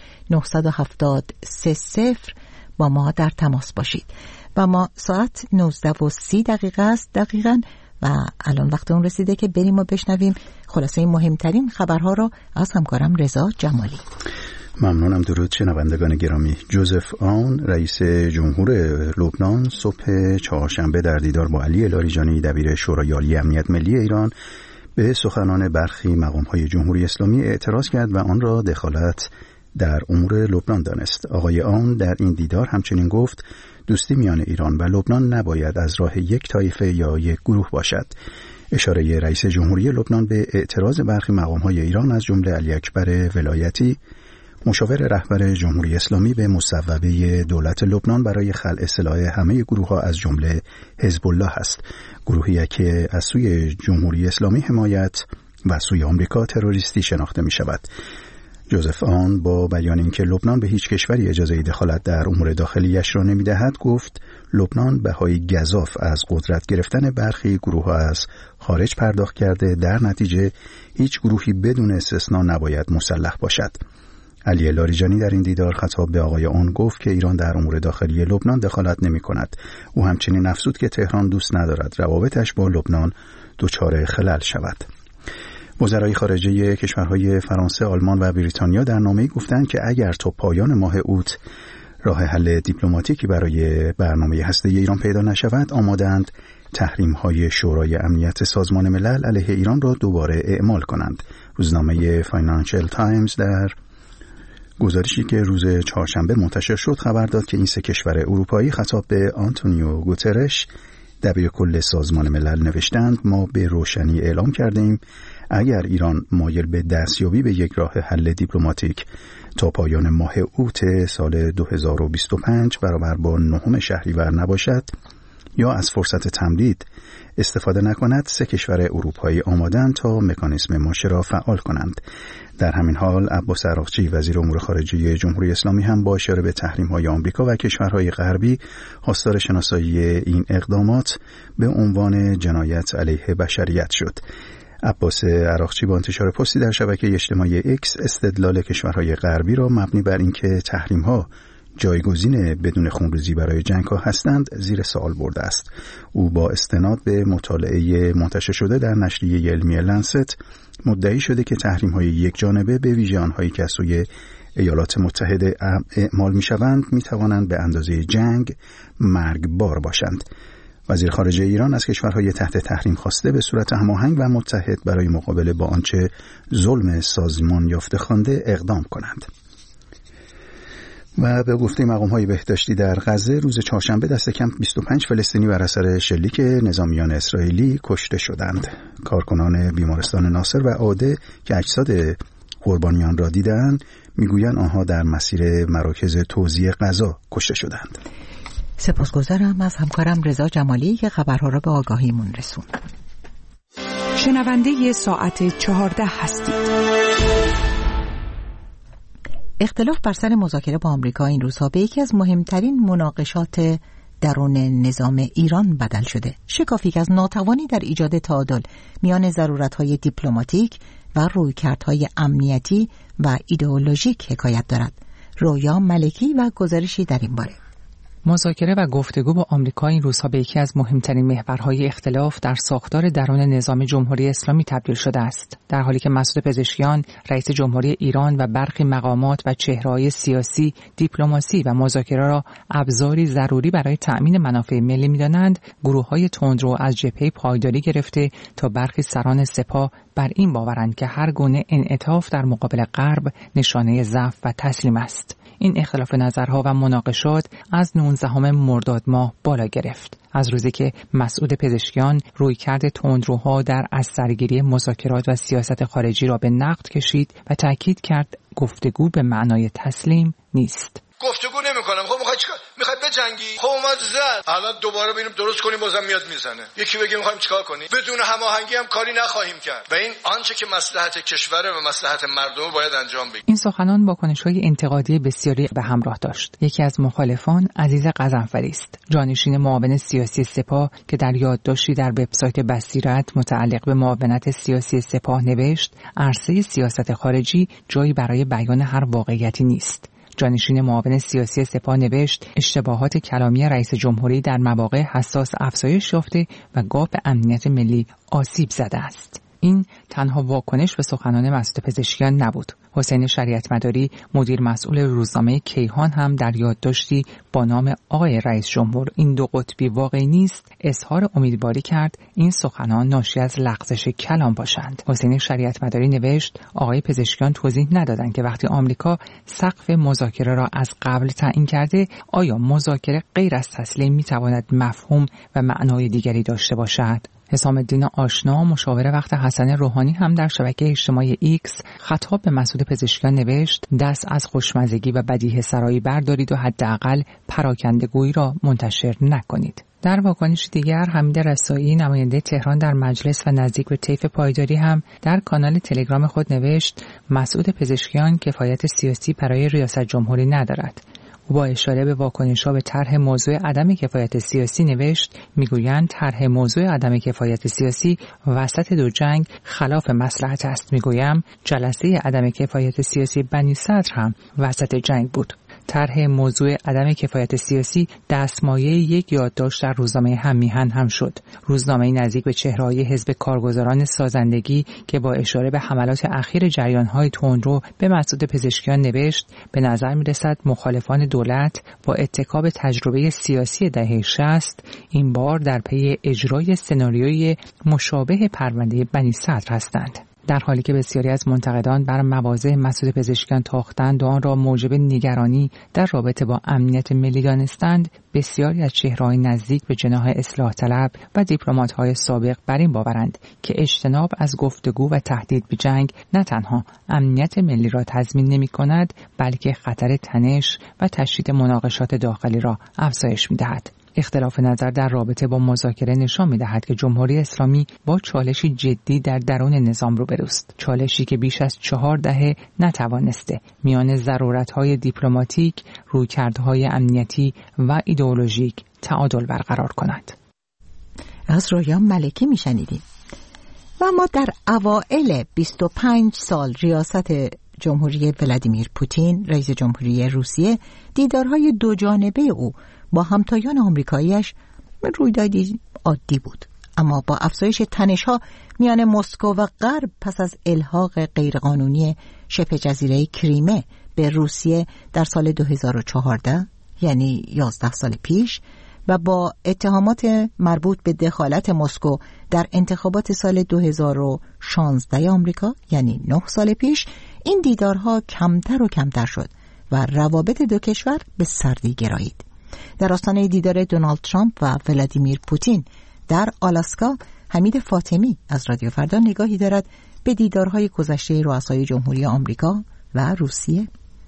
970 با ما در تماس باشید. و ما ساعت 19:30 است دقیقاً و الان وقت اون رسیده که بریم و بشنویم خلاصه مهمترین خبرها رو از همکارم رضا جمالی.
ممنونم. درود شنوندگان گرامی. جوزف آون رئیس جمهور لبنان صبح چهارشنبه در دیدار با علی لاریجانی دبیر شورای عالی امنیت ملی ایران به سخنان برخی مقام‌های جمهوری اسلامی اعتراض کرد و آن را دخالت در امور لبنان دانست. آقای آون در این دیدار همچنین گفت دوستی میان ایران و لبنان نباید از راه یک طایفه یا یک گروه باشد. اشاره رئیس جمهوری لبنان به اعتراض برخی مقام‌های ایران از جمله علی اکبر ولایتی مشاور رهبر جمهوری اسلامی به مصوبه دولت لبنان برای خلع سلاح همه گروه‌ها از جمله حزب الله است. گروهی که از سوی جمهوری اسلامی حمایت و سوی آمریکا تروریستی شناخته می شود. جوزف آن با بیان اینکه لبنان به هیچ کشوری اجازه دخالت در امور داخلیش را نمی‌دهد گفت لبنان بهای گزاف از قدرت گرفتن برخی گروه‌ها از خارج پرداخت کرده، در نتیجه هیچ گروهی بدون استثنا نباید مسلح باشد. علی لاریجانی در این دیدار خطاب به آقای آن گفت که ایران در امور داخلی لبنان دخالت نمی‌کند. او همچنین افزود که تهران دوست ندارد روابطش با لبنان دچار خلل شود. وزرای خارجه کشورهای فرانسه، آلمان و بریتانیا در نامه‌ای گفتند که اگر تا پایان ماه اوت راه حل دیپلماتیکی برای برنامه هسته‌ای ایران پیدا نشود، آماده‌اند تحریم‌های شورای امنیت سازمان ملل علیه ایران را دوباره اعمال کنند. روزنامه فاینانشل تایمز در گزارشی که روز چهارشنبه منتشر شد خبر داد که این سه کشور اروپایی خطاب به آنتونیو گوترش دبیر کل سازمان ملل نوشتند ما به روشنی اعلام کردیم اگر ایران مایل به دستیابی به یک راه حل دیپلماتیک تا پایان ماه اوت سال 2025 برابر با 9 شهریور نباشد یا از فرصت تمدید استفاده نکند، سه کشور اروپایی آمادند تا مکانیزم ماشه را فعال کنند. در همین حال عباس عراقچی وزیر امور خارجه جمهوری اسلامی هم با اشاره به تحریم‌های آمریکا و کشورهای غربی خواستار شناسایی این اقدامات به عنوان جنایت علیه بشریت شد. عباس عراقچی با انتشار پستی در شبکه اجتماعی ایکس استدلال کشورهای غربی را مبنی بر اینکه تحریم‌ها جایگزین بدون خونریزی برای جنگ‌ها هستند زیر سوال برده است. او با استناد به مطالعه منتشر شده در نشریه علمی لنست مدعی شده که تحریم‌های یک جانبه به ویژه آنهایی که از سوی ایالات متحده اعمال می‌شوند می‌توانند به اندازه جنگ مرگبار باشند. وزیر خارجه ایران از کشورهای تحت تحریم خواسته به صورت هماهنگ و متحد برای مقابله با آنچه ظلم سازمان یافته خوانده اقدام کنند. و به گفته مقام‌های بهداشتی در غزه روز چهارشنبه دست کم 25 فلسطینی بر اثر شلیک نظامیان اسرائیلی کشته شدند. کارکنان بیمارستان ناصر و عاده که اجساد قربانیان را دیدند میگویند آنها در مسیر مراکز توزیع غذا کشته شدند.
سپاسگزارم از همکارم رضا جمالی که خبرها را به آگاهیمون رسوند.
شنونده ساعت 14 هستید.
اختلاف بر سر مذاکره با آمریکا این روزها به یکی از مهمترین مناقشات درون نظام ایران بدل شده. شکافی که از ناتوانی در ایجاد تعادل میان ضرورت‌های دیپلماتیک و رویکردهای امنیتی و ایدئولوژیک حکایت دارد. رویا ملکی و گزارشی در این باره.
مذاکره و گفتگو با آمریکا این روزها به یکی از مهمترین محورهای اختلاف در ساختار درون نظام جمهوری اسلامی تبدیل شده است، در حالی که مسعود پزشکیان رئیس جمهوری ایران و برخی مقامات و چهره‌های سیاسی، دیپلماسی و مذاکره را ابزاری ضروری برای تأمین منافع ملی می‌دانند، گروه‌های تندرو از جبهه پایداری گرفته تا برخی سران سپاه بر این باورند که هر گونه انعطاف در مقابل غرب نشانه ضعف و تسلیم است. این اختلاف نظرها و مناقشات از 19 مرداد ماه بالا گرفت، از روزی که مسعود پزشکیان رویکرد تندروها در از سرگیری مذاکرات و سیاست خارجی را به نقد کشید و تاکید کرد گفتگو به معنای تسلیم نیست.
گفتگو نمی‌کنم. خب میخوای بجنگی؟ خب اومد زد. الان دوباره ببینیم درست کنیم بازم میاد میزنه. یکی بگه می‌خوایم چیکار کنیم؟ بدون هماهنگی هم کاری نخواهیم کرد. و این آنچه که مصلحت کشور و مصلحت مردم باید انجام بگیره.
این سخنان واکنش‌های انتقادی بسیاری به همراه داشت. یکی از مخالفان عزیز قزنفری است، جانشین معاون سیاسی سپاه که در یادداشتی در وبسایت بصیرت متعلق به معاونت سیاسی سپاه نوشت: عرصه سیاست خارجی جایی برای بیان هر واقعیتی نیست. جانشین معاون سیاسی سپاه نوشت: اشتباهات کلامی رئیس جمهوری در مواقع حساس افزایش یافته و گاه به امنیت ملی آسیب زده است. این تنها واکنش به سخنان مسعود پزشکیان نبود. حسین شریعتمداری، مدیر مسئول روزنامه کیهان، هم در یادداشتی با نام آقای رئیس جمهور این دو قطبی واقعی نیست اظهار امیدواری کرد این سخنان ناشی از لغزش کلام باشند. حسین شریعتمداری نوشت: آقای پزشکیان توضیح ندادند که وقتی آمریکا سقف مذاکره را از قبل تعیین کرده، آیا مذاکره غیر از تسلیم میتواند مفهوم و معنای دیگری داشته باشد؟ حسام الدین آشنا، مشاور وقت حسن روحانی، هم در شبکه اجتماعی ایکس خطاب به مسعود پزشکیان نوشت: دست از خوشمزگی و بدیهه سرایی بردارید و حداقل پراکنده‌گویی را منتشر نکنید. در واکنش دیگر، حمید رسایی، نماینده تهران در مجلس و نزدیک به طیف پایداری، هم در کانال تلگرام خود نوشت: مسعود پزشکیان کفایت سیاسی برای ریاست جمهوری ندارد. او با اشاره به واکنش‌ها به طرح موضوع عدم کفایت سیاسی نوشت: میگویند طرح موضوع عدم کفایت سیاسی وسط دو جنگ خلاف مصلحت است. میگویم جلسه عدم کفایت سیاسی بنی صدر هم وسط جنگ بود. طرح موضوع عدم کفایت سیاسی دستمایه یک یادداشت در روزنامه هم‌میهن هم شد. روزنامه نزدیک به چهره‌های حزب کارگزاران سازندگی که با اشاره به حملات اخیر جریان‌های تندرو به مسعود پزشکیان نوشت: به نظر می‌رسد مخالفان دولت با اتکا به تجربه سیاسی دهه 60 این بار در پی اجرای سناریوی مشابه پرونده بنی صدر هستند. در حالی که بسیاری از منتقدان بر مواضع مسعود پزشکیان تاختند و آن را موجب نگرانی در رابطه با امنیت ملی دانستند، بسیاری از چهره‌های نزدیک به جناح اصلاح طلب و دیپلمات‌های سابق بر این باورند که اجتناب از گفتگو و تهدید به جنگ نه تنها امنیت ملی را تضمین نمی‌کند، بلکه خطر تنش و تشدید مناقشات داخلی را افزایش می‌دهد. اختلاف نظر در رابطه با مذاکره نشان می‌دهد که جمهوری اسلامی با چالشی جدی در درون نظام روبروست، چالشی که بیش از 4 دهه نتوانسته میان ضرورت‌های دیپلماتیک، رویکردهای امنیتی و ایدئولوژیک تعادل برقرار کند.
از رویان ملکی میشنیدیم. و ما در اوائل 25 سال ریاست جمهوری ولادیمیر پوتین، رئیس جمهوری روسیه، دیدارهای دو جانبه او با همتایان آمریکاییش رویدادی عادی بود. اما با افزایش تنش‌ها میان مسکو و غرب پس از الحاق غیرقانونی شبه جزیره کریمه به روسیه در سال 2014، یعنی 11 سال پیش، و با اتهامات مربوط به دخالت مسکو در انتخابات سال 2016 آمریکا، یعنی 9 سال پیش، این دیدارها کمتر و کمتر شد و روابط دو کشور به سردی گرایید. در آستانه دیدار دونالد ترامپ و ولادیمیر پوتین در آلاسکا، حمید فاطمی از رادیو فردا نگاهی دارد به دیدارهای گذشته رؤسای جمهوری آمریکا و روسیه.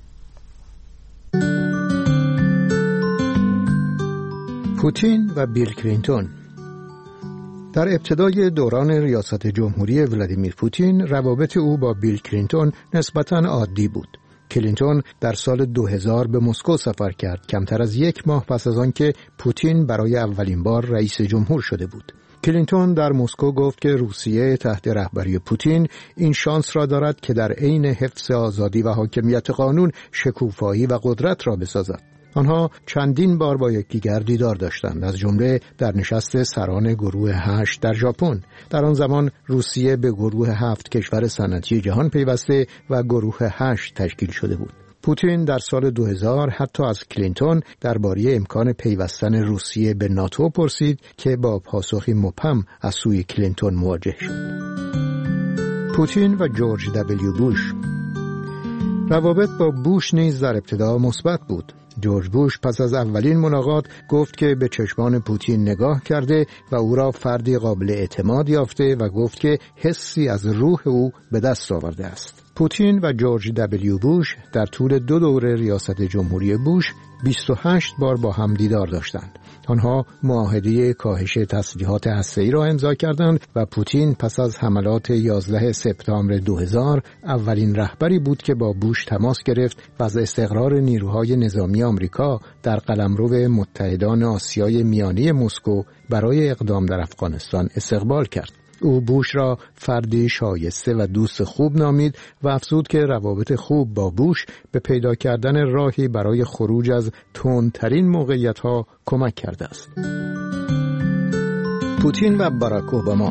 پوتین و بیل کلینتون. در ابتدای دوران ریاست جمهوری ولادیمیر پوتین، روابط او با بیل کلینتون نسبتاً عادی بود. کلینتون در سال 2000 به مسکو سفر کرد، کمتر از 1 ماه پس از آنکه پوتین برای اولین بار رئیس جمهور شده بود. کلینتون در مسکو گفت که روسیه تحت رهبری پوتین این شانس را دارد که در عین حفظ آزادی و حاکمیت قانون شکوفایی و قدرت را بسازد. آنها چندین بار با یکدیگر دیدار داشتند، از جمله در نشست سران گروه 8 در ژاپن. در آن زمان روسیه به گروه 7 کشور صنعتی جهان پیوسته و گروه 8 تشکیل شده بود. پوتین در سال 2000 حتی از کلینتون درباره امکان پیوستن روسیه به ناتو پرسید که با پاسخی مبهم از سوی کلینتون مواجه شد. پوتین و جورج دبلیو بوش. روابط با بوش نیز در ابتدا مثبت بود. جورج بوش پس از اولین ملاقات گفت که به چشمان پوتین نگاه کرده و او را فردی قابل اعتماد یافته و گفت که حسی از روح او به دست آورده است. پوتین و جورج دبلیو بوش در طول 2 دوره ریاست جمهوری بوش 28 بار با هم دیدار داشتند. آنها معاهده کاهش تسلیحات هسته‌ای را امضا کردند و پوتین پس از حملات 11 سپتامبر 2000 اولین رهبری بود که با بوش تماس گرفت و از استقرار نیروهای نظامی آمریکا در قلمرو متحدان آسیای میانی مسکو برای اقدام در افغانستان استقبال کرد. او بوش را فردی شایسته و دوست خوب نامید و افزود که روابط خوب با بوش به پیدا کردن راهی برای خروج از تندترین موقعیت‌ها کمک کرده است. پوتین و باراک اوباما.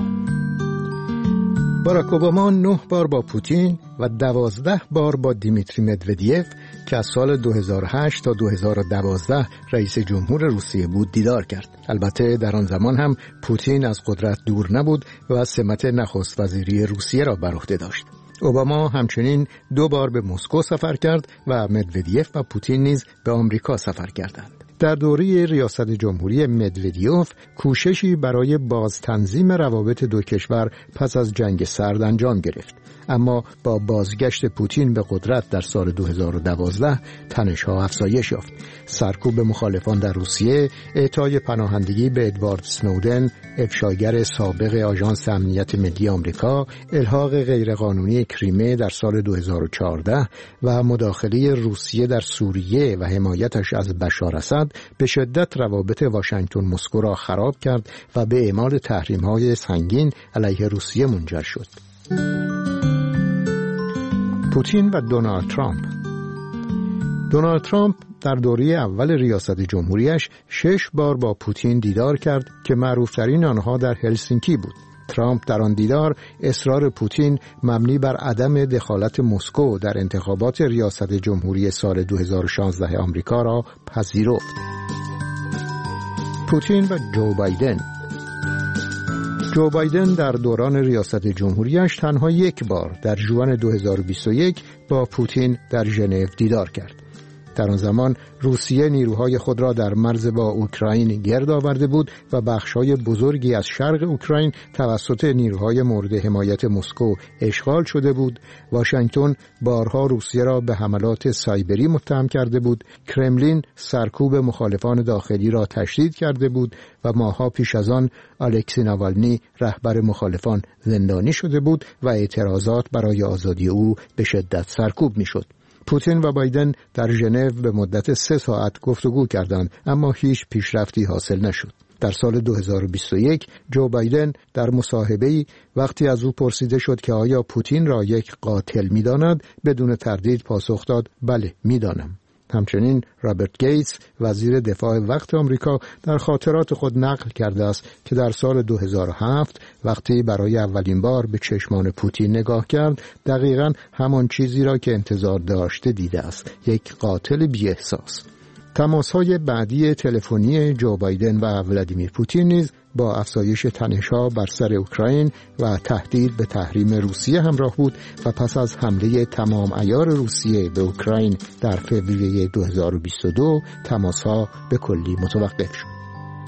باراک اوباما 9 بار با پوتین و 12 بار با دیمیتری مدودیف که از سال 2008 تا 2012 رئیس جمهور روسیه بود دیدار کرد. البته در آن زمان هم پوتین از قدرت دور نبود و سمت نخست وزیری روسیه را بر عهده داشت. اوباما همچنین 2 بار به مسکو سفر کرد و مدودیف و پوتین نیز به آمریکا سفر کردند. در دوره ریاست جمهوری مدودیف کوششی برای بازتنظیم روابط دو کشور پس از جنگ سرد انجام گرفت، اما با بازگشت پوتین به قدرت در سال 2012 تنش‌ها افزایش یافت. سرکوب مخالفان در روسیه، اعطای پناهندگی به ادوارد سنودن، افشاگر سابق آژانس امنیت ملی آمریکا، الحاق غیرقانونی کریمه در سال 2014 و مداخله روسیه در سوریه و حمایتش از بشار اسد به شدت روابط واشنگتن مسکو را خراب کرد و به اعمال تحریم‌های سنگین علیه روسیه منجر شد. پوتین و دونالد ترامپ. دونالد ترامپ در دوره اول ریاست جمهوریش 6 بار با پوتین دیدار کرد که معروفترین آنها در هلسینکی بود. ترامپ در آن دیدار اصرار پوتین مبنی بر عدم دخالت مسکو در انتخابات ریاست جمهوری سال 2016 آمریکا را پذیرفت. پوتین و جو بایدن. جو بایدن در دوران ریاست جمهوریش تنها 1 بار در ژوئن 2021 با پوتین در ژنو دیدار کرد. در آن زمان روسیه نیروهای خود را در مرز با اوکراین گرد آورده بود و بخش‌های بزرگی از شرق اوکراین توسط نیروهای مورد حمایت مسکو اشغال شده بود. واشنگتن بارها روسیه را به حملات سایبری متهم کرده بود. کرملین سرکوب مخالفان داخلی را تشدید کرده بود و ماه‌ها پیش از آن الکسی ناوالنی رهبر مخالفان زندانی شده بود و اعتراضات برای آزادی او به شدت سرکوب می‌شد. پوتین و بایدن در ژنو به مدت 3 ساعت گفتگو کردند، اما هیچ پیشرفتی حاصل نشد. در سال 2021 جو بایدن در مصاحبه‌ای وقتی از او پرسیده شد که آیا پوتین را یک قاتل می‌داند، بدون تردید پاسخ داد بله می‌دانم. همچنین رابرت گیتس وزیر دفاع وقت آمریکا در خاطرات خود نقل کرده است که در سال 2007 وقتی برای اولین بار به چشمان پوتین نگاه کرد، دقیقاً همان چیزی را که انتظار داشته دیده است، یک قاتل بی‌احساس. تماس‌های بعدی تلفنی جو بایدن و ولادیمیر پوتین نیز با افزایش تنش‌ها بر سر اوکراین و تهدید به تحریم روسیه همراه بود و پس از حمله تمام عیار روسیه به اوکراین در فوریه 2022 تماس‌ها به کلی متوقف شد.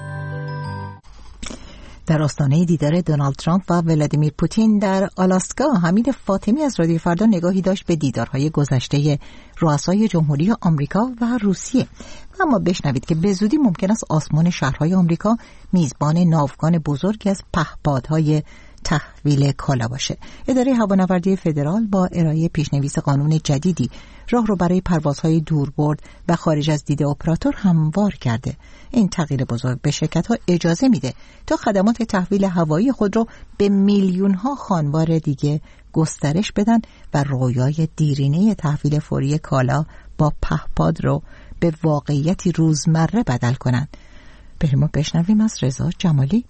در آستانه دیدار دونالد ترامپ و ولادیمیر پوتین در آلاسکا، حمید فاطمی از رادیو فردا نگاهی داشت به دیدارهای گذشته رؤسای جمهوری آمریکا و روسیه. اما بشنوید که به زودی ممکن است آسمان شهرهای آمریکا میزبان ناوگان بزرگی از پهپادهای تحویل کالا باشه. اداره هوانوردی فدرال با ارائه پیشنویس قانون جدیدی راه رو برای پروازهای دوربرد و خارج از دید اپراتور هموار کرده. این تغییر بزرگ به شرکت‌ها اجازه میده تا خدمات تحویل هوایی خود رو به میلیون‌ها خانوار دیگه گسترش بدن و رویای دیرینه تحویل فوری کالا با پهپاد رو به واقعیتی روزمره بدل کنند. بریم و بشنویم از رضا جمالی.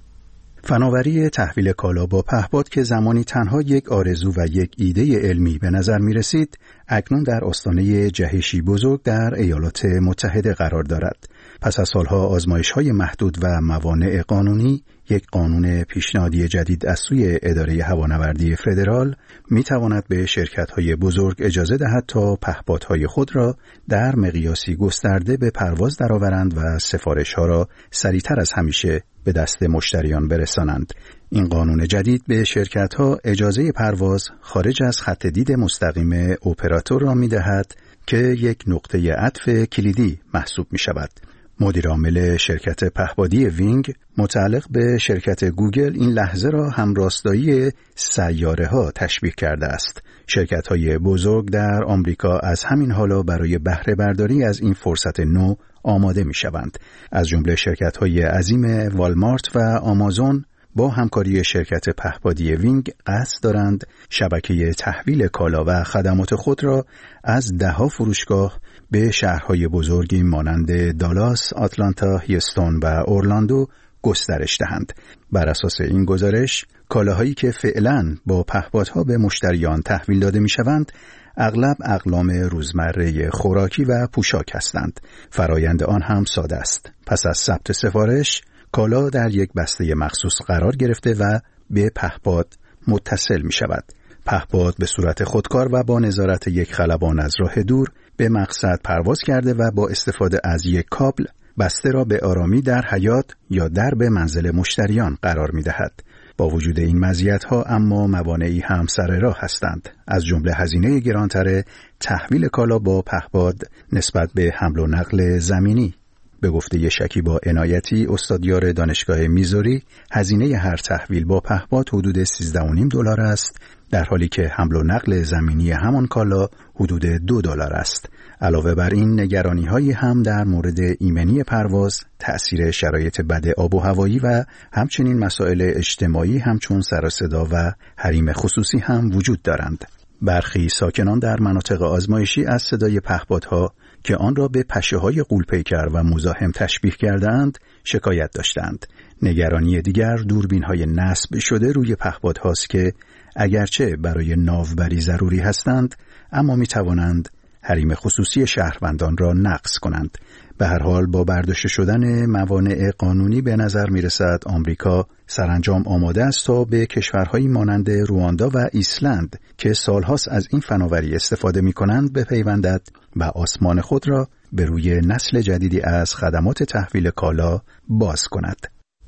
فناوری تحویل کالا با پهپاد که زمانی تنها یک آرزو و یک ایده علمی به نظر می رسید، اکنون در آستانه جهشی بزرگ در ایالات متحده قرار دارد. پس از سالها آزمایش‌های محدود و موانع قانونی، یک قانون پیشنهادی جدید از سوی اداره هوانوردی فدرال می‌تواند به شرکت‌های بزرگ اجازه دهد تا پهپادهای خود را در مقیاسی گسترده به پرواز درآورند و سفارش‌ها را سریعتر از همیشه به دست مشتریان برسانند. این قانون جدید به شرکت‌ها اجازه پرواز خارج از خط دید مستقیم اپراتور را می‌دهد که یک نقطه عطف کلیدی محسوب می‌شود. مدیر عامل شرکت پهپادی وینگ متعلق به شرکت گوگل این لحظه را همراستایی سیاره‌ها تشبیه کرده است. شرکت‌های بزرگ در آمریکا از همین حالا برای بهره برداری از این فرصت نو آماده می‌شوند. از جمله شرکت‌های عظیم والمارت و آمازون با همکاری شرکت پهپادی وینگ قصد دارند شبکه تحویل کالا و خدمات خود را از ده‌ها فروشگاه به شهرهای بزرگی مانند دالاس، آتلانتا، هیوستون و اورلاندو گسترش دهند. بر اساس این گزارش، کالاهایی که فعلاً با پهپادها به مشتریان تحویل داده می‌شوند، اغلب اقلام روزمره خوراکی و پوشاک هستند. فرایند آن هم ساده است. پس از ثبت سفارش، کالا در یک بسته مخصوص قرار گرفته و به پهپاد متصل می شود. پهپاد به صورت خودکار و با نظارت یک خلبان از راه دور به مقصد پرواز کرده و با استفاده از یک کابل بسته را به آرامی در حیاط یا درب منزل مشتریان قرار می دهد. با وجود این مزیت‌ها اما موانعی هم سر راه هستند. از جمله هزینه گرانتر تحویل کالا با پهپاد نسبت به حمل و نقل زمینی. به گفته شکیبا عنایتی، استادیار دانشگاه میزوری، هزینه هر تحویل با پهپاد حدود $13.5 است، در حالی که حمل و نقل زمینی همان کالا حدود $2 است. علاوه بر این نگرانی‌هایی هم در مورد ایمنی پرواز، تأثیر شرایط بد آب و هوایی و همچنین مسائل اجتماعی همچون سر و صدا و حریم خصوصی هم وجود دارند. برخی ساکنان در مناطق آزمایشی از صدای پهپادها که آن را به پشه‌های غول‌پیکر و مزاحم تشبیه کردند شکایت داشتند. نگرانی دیگر دوربین‌های نصب شده روی پهپادهاست که اگرچه برای ناوبری ضروری هستند، اما می‌توانند حریم خصوصی شهروندان را نقض کنند. به هر حال با برداشته شدن موانع قانونی به نظر می‌رسد آمریکا سرانجام آماده است تا به کشورهایی مانند رواندا و ایسلند که سالهاست از این فناوری استفاده می‌کنند بپیوندد و آسمان خود را به روی نسل جدیدی از خدمات تحویل کالا باز کند.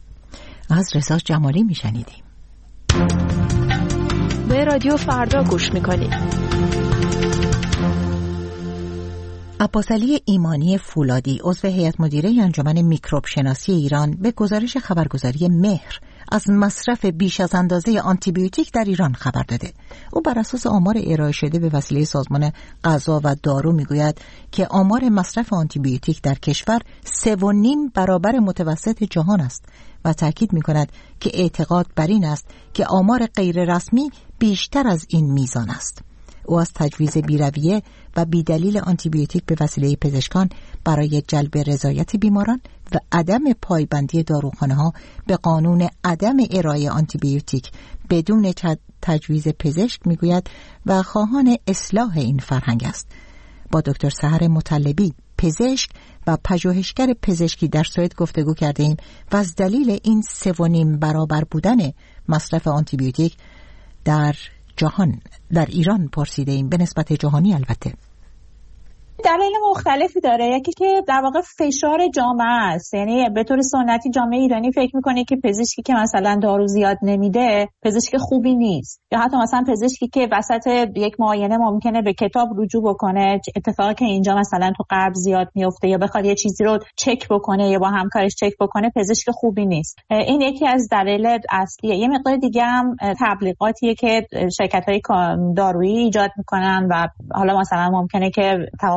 از رضا جمالی میشنیدیم.
به رادیو فردا گوش میکنید.
عباسعلی ایمانی فولادی، عضو هیئت مدیره انجمن میکروب شناسی ایران، به گزارش خبرگزاری مهر از مصرف بیش از اندازه آنتیبیوتیک در ایران خبر داده. او بر اساس آمار ارائه شده به وسیله سازمان غذا و دارو میگوید که آمار مصرف آنتیبیوتیک در کشور 3.5 برابر متوسط جهان است و تاکید می‌کند که اعتقاد بر این است که آمار غیر رسمی بیشتر از این میزان است. او از تجویز بی‌رویه و بی‌دلیل آنتیبیوتیک به وسیله پزشکان برای جلب رضایت بیماران و عدم پایبندی داروخانه‌ها به قانون عدم ارائه آنتیبیوتیک بدون تجویز پزشک میگوید و خواهان اصلاح این فرهنگ است. با دکتر سحر مطلبی، پزشک و پژوهشگر پزشکی در سوئد گفتگو کرده ایم و از دلیل این 3.5 برابر بودن مصرف آنتیبیوتیک در ایران پرسیده ایم، به نسبت جهانی البته.
دلایل مختلفی داره. یکی که در واقع فشار جامعه است، یعنی به طور سنتی جامعه ایرانی فکر میکنه که پزشکی که مثلا دارو زیاد نمیده پزشک خوبی نیست، یا حتی مثلا پزشکی که وسط یک معاینه ممکنه به کتاب رجوع بکنه، اتفاقی که اینجا مثلا تو غرب زیاد میفته، یا بخواد یه چیزی رو چک بکنه یا با همکارش چک بکنه، پزشک خوبی نیست. این یکی از دلایل اصلیه. یه مقدار دیگه هم تبلیغاتیه که شرکت‌های دارویی ایجاد میکنن و حالا مثلا ممکنه که توافق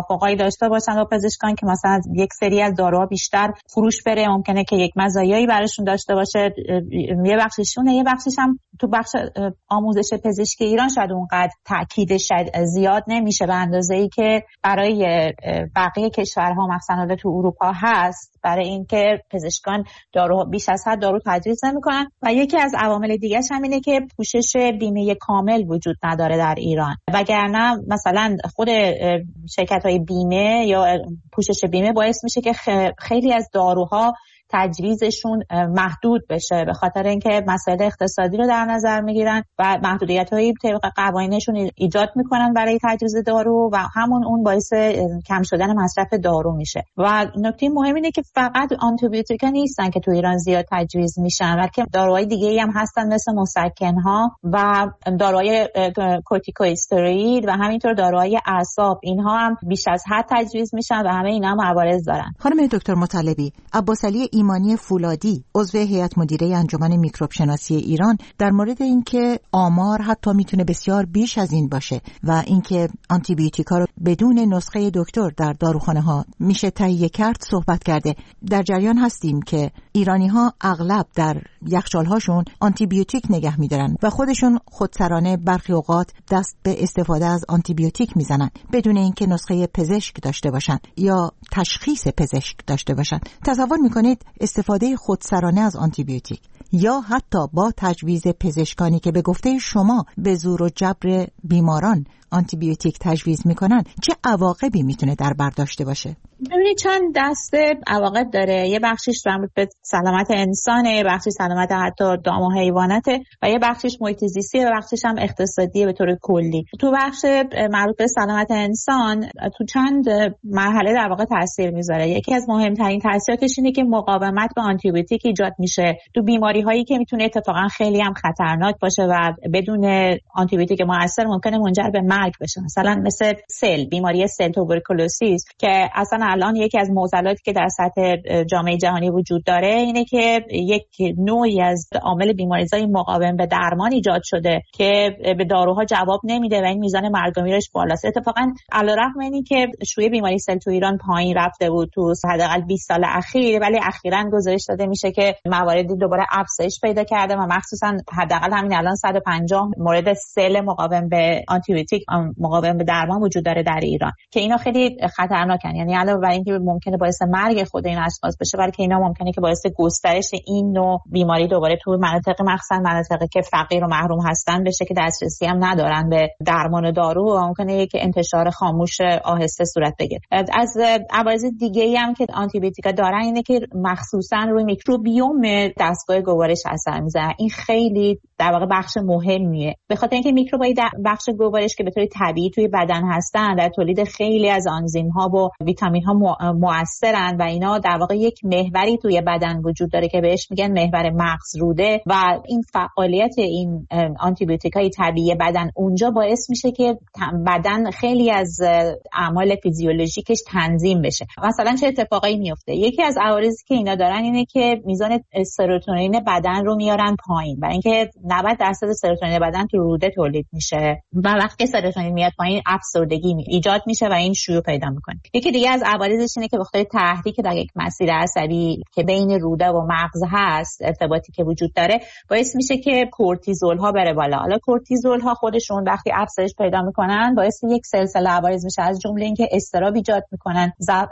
توافقایی داشته باشن با پزشکان که مثلا یک سری از داروها بیشتر فروش بره، ممکنه که یک مزایایی براشون داشته باشه، یه بخششونه. یه بخشش هم تو بخش آموزش پزشکی ایران شاید اونقدر تاکیدش زیاد نمیشه به اندازه‌ای که برای بقیه کشورها مثلا تو اروپا هست، برای اینکه پزشکان دارو بیش از حد دارو تجویز نمی‌کنن. و یکی از عوامل دیگه‌ش هم اینه که پوشش بیمه کامل وجود نداره در ایران، وگرنه مثلا خود شرکت‌های بیمه یا پوشش بیمه باعث میشه که خیلی از داروها تجویزشون محدود بشه، به خاطر اینکه مسائل اقتصادی رو در نظر میگیرن و محدودیت‌های طبق قوانینشون ایجاد میکنن برای تجویز دارو و اون باعث کم شدن مصرف دارو میشه. و نکته مهم اینه که فقط آنتیبیوتیکا نیستن که تو ایران زیاد تجویز میشن، بلکه داروهای دیگه‌ای هم هستن مثل مسکن‌ها و داروهای کورتیکوئستروئید و همینطور داروهای اعصاب. اینها هم بیش از حد تجویز میشن و همه اینا هم عوارض دارن.
خانم دکتر مطلبی، عباسعلی ایمانی فولادی عضو هیئت مدیره انجمن میکروب شناسی ایران در مورد اینکه آمار حتی میتونه بسیار بیش از این باشه و اینکه آنتیبیوتیکا رو بدون نسخه دکتر در داروخانه ها میشه تهیه کرد صحبت کرده. در جریان هستیم که ایرانی ها اغلب در یخچال هاشون آنتیبیوتیک نگه میدارن و خودشون خودسرانه برخی اوقات دست به استفاده از آنتیبیوتیک میزنن بدون اینکه نسخه پزشک داشته باشن یا تشخیص پزشک داشته باشن. تصور میکنید استفاده خودسرانه از آنتیبیوتیک یا حتی با تجویز پزشکانی که به گفته شما به زور و جبر بیماران آنتیبیوتیک تجویز میکنن چه عواقبی میتونه در بر داشته باشه؟
ببینید چند دسته عواقب داره. یه بخشش مربوط به سلامت انسانه، یه بخشش سلامت حتی دام و حیواناته و یه بخشش محیط زیستیه و بخشش هم اقتصادیه به طور کلی. تو بخش مربوط به سلامت انسان تو چند مرحله در واقع تاثیر میذاره. یکی از مهمترین تاثیراتش اینه که مقاومت به آنتیبیوتیک ایجاد میشه تو بیماری هایی که میتونه اتفاقا خیلی هم خطرناک باشه و بدون آنتیبیوتیک مؤثر ممکنه منجر به مرگ بشه. مثلا مثل بیماری سل توبرکولوسیس که اصلا الان یکی از معضلاتی که در سطح جامعه جهانی وجود داره اینه که یک نوعی از عامل بیماریزای مقاوم به درمان ایجاد شده که به داروها جواب نمیده و این میزان مرگ و میرش بالاست. اتفاقا علیرغم اینی که شیوع بیماری سل تو ایران پایین رفته بود تو حداقل 20 سال اخیر، ولی اخیراً گزارش داده میشه که مواردی دوباره افزایش پیدا کرده و مخصوصا حداقل همین الان 150 مورد سل مقاوم به آنتیبیوتیک مقاوم به درمان وجود داره در ایران که اینا خیلی خطرناکن. یعنی علاوه بر اینکه ممکنه باعث مرگ خود این اشخاص بشه، بلکه اینا ممکنه که باعث گسترش این نوع بیماری دوباره تو مناطق مخصوصا مناطقی که فقیر و محروم هستن بشه که دسترسی هم ندارن به درمان دارو و ممکنه که انتشار خاموش آهسته صورت بگیره. از عوارض دیگه‌ای هم که آنتیبیوتیکا دارن اینه که مخصوصا روی میکروبیوم دستگاه گوارش اثر میذاره. این خیلی در واقع بخش مهمیه، به خاطر اینکه میکروبای بخش گوارش که به طور طبیعی توی بدن هستن در تولید خیلی از آنزیم ها و ویتامین ها مؤثرن و اینا در واقع یک محوری توی بدن وجود داره که بهش میگن محور مغز روده و این فعالیت این آنتیبیوتیک های طبیعی بدن اونجا باعث میشه که بدن خیلی از اعمال فیزیولوژیکش تنظیم بشه. مثلا چه اتفاقایی میفته؟ یکی از عوارضی که اینا دارن اینه که میزان سروتونین بدن رو میارن پایین، برای اینکه 90% سروتونین بدن تو روده تولید میشه و وقتی سروتونین میاد پایین افسردگی ایجاد میشه و این شیوع پیدا میکنه. یکی دیگه از عوارضش اینه که بخاطر تحریک در یک مسیر عصبی که بین روده و مغز هست، ارتباطی که وجود داره، باعث میشه که کورتیزول ها بره بالا. حالا کورتیزول ها خودشون وقتی افزایش پیدا میکنن باعث یک سلسله عوارض میشه، از جمله اینکه اضطراب ایجاد میکنن،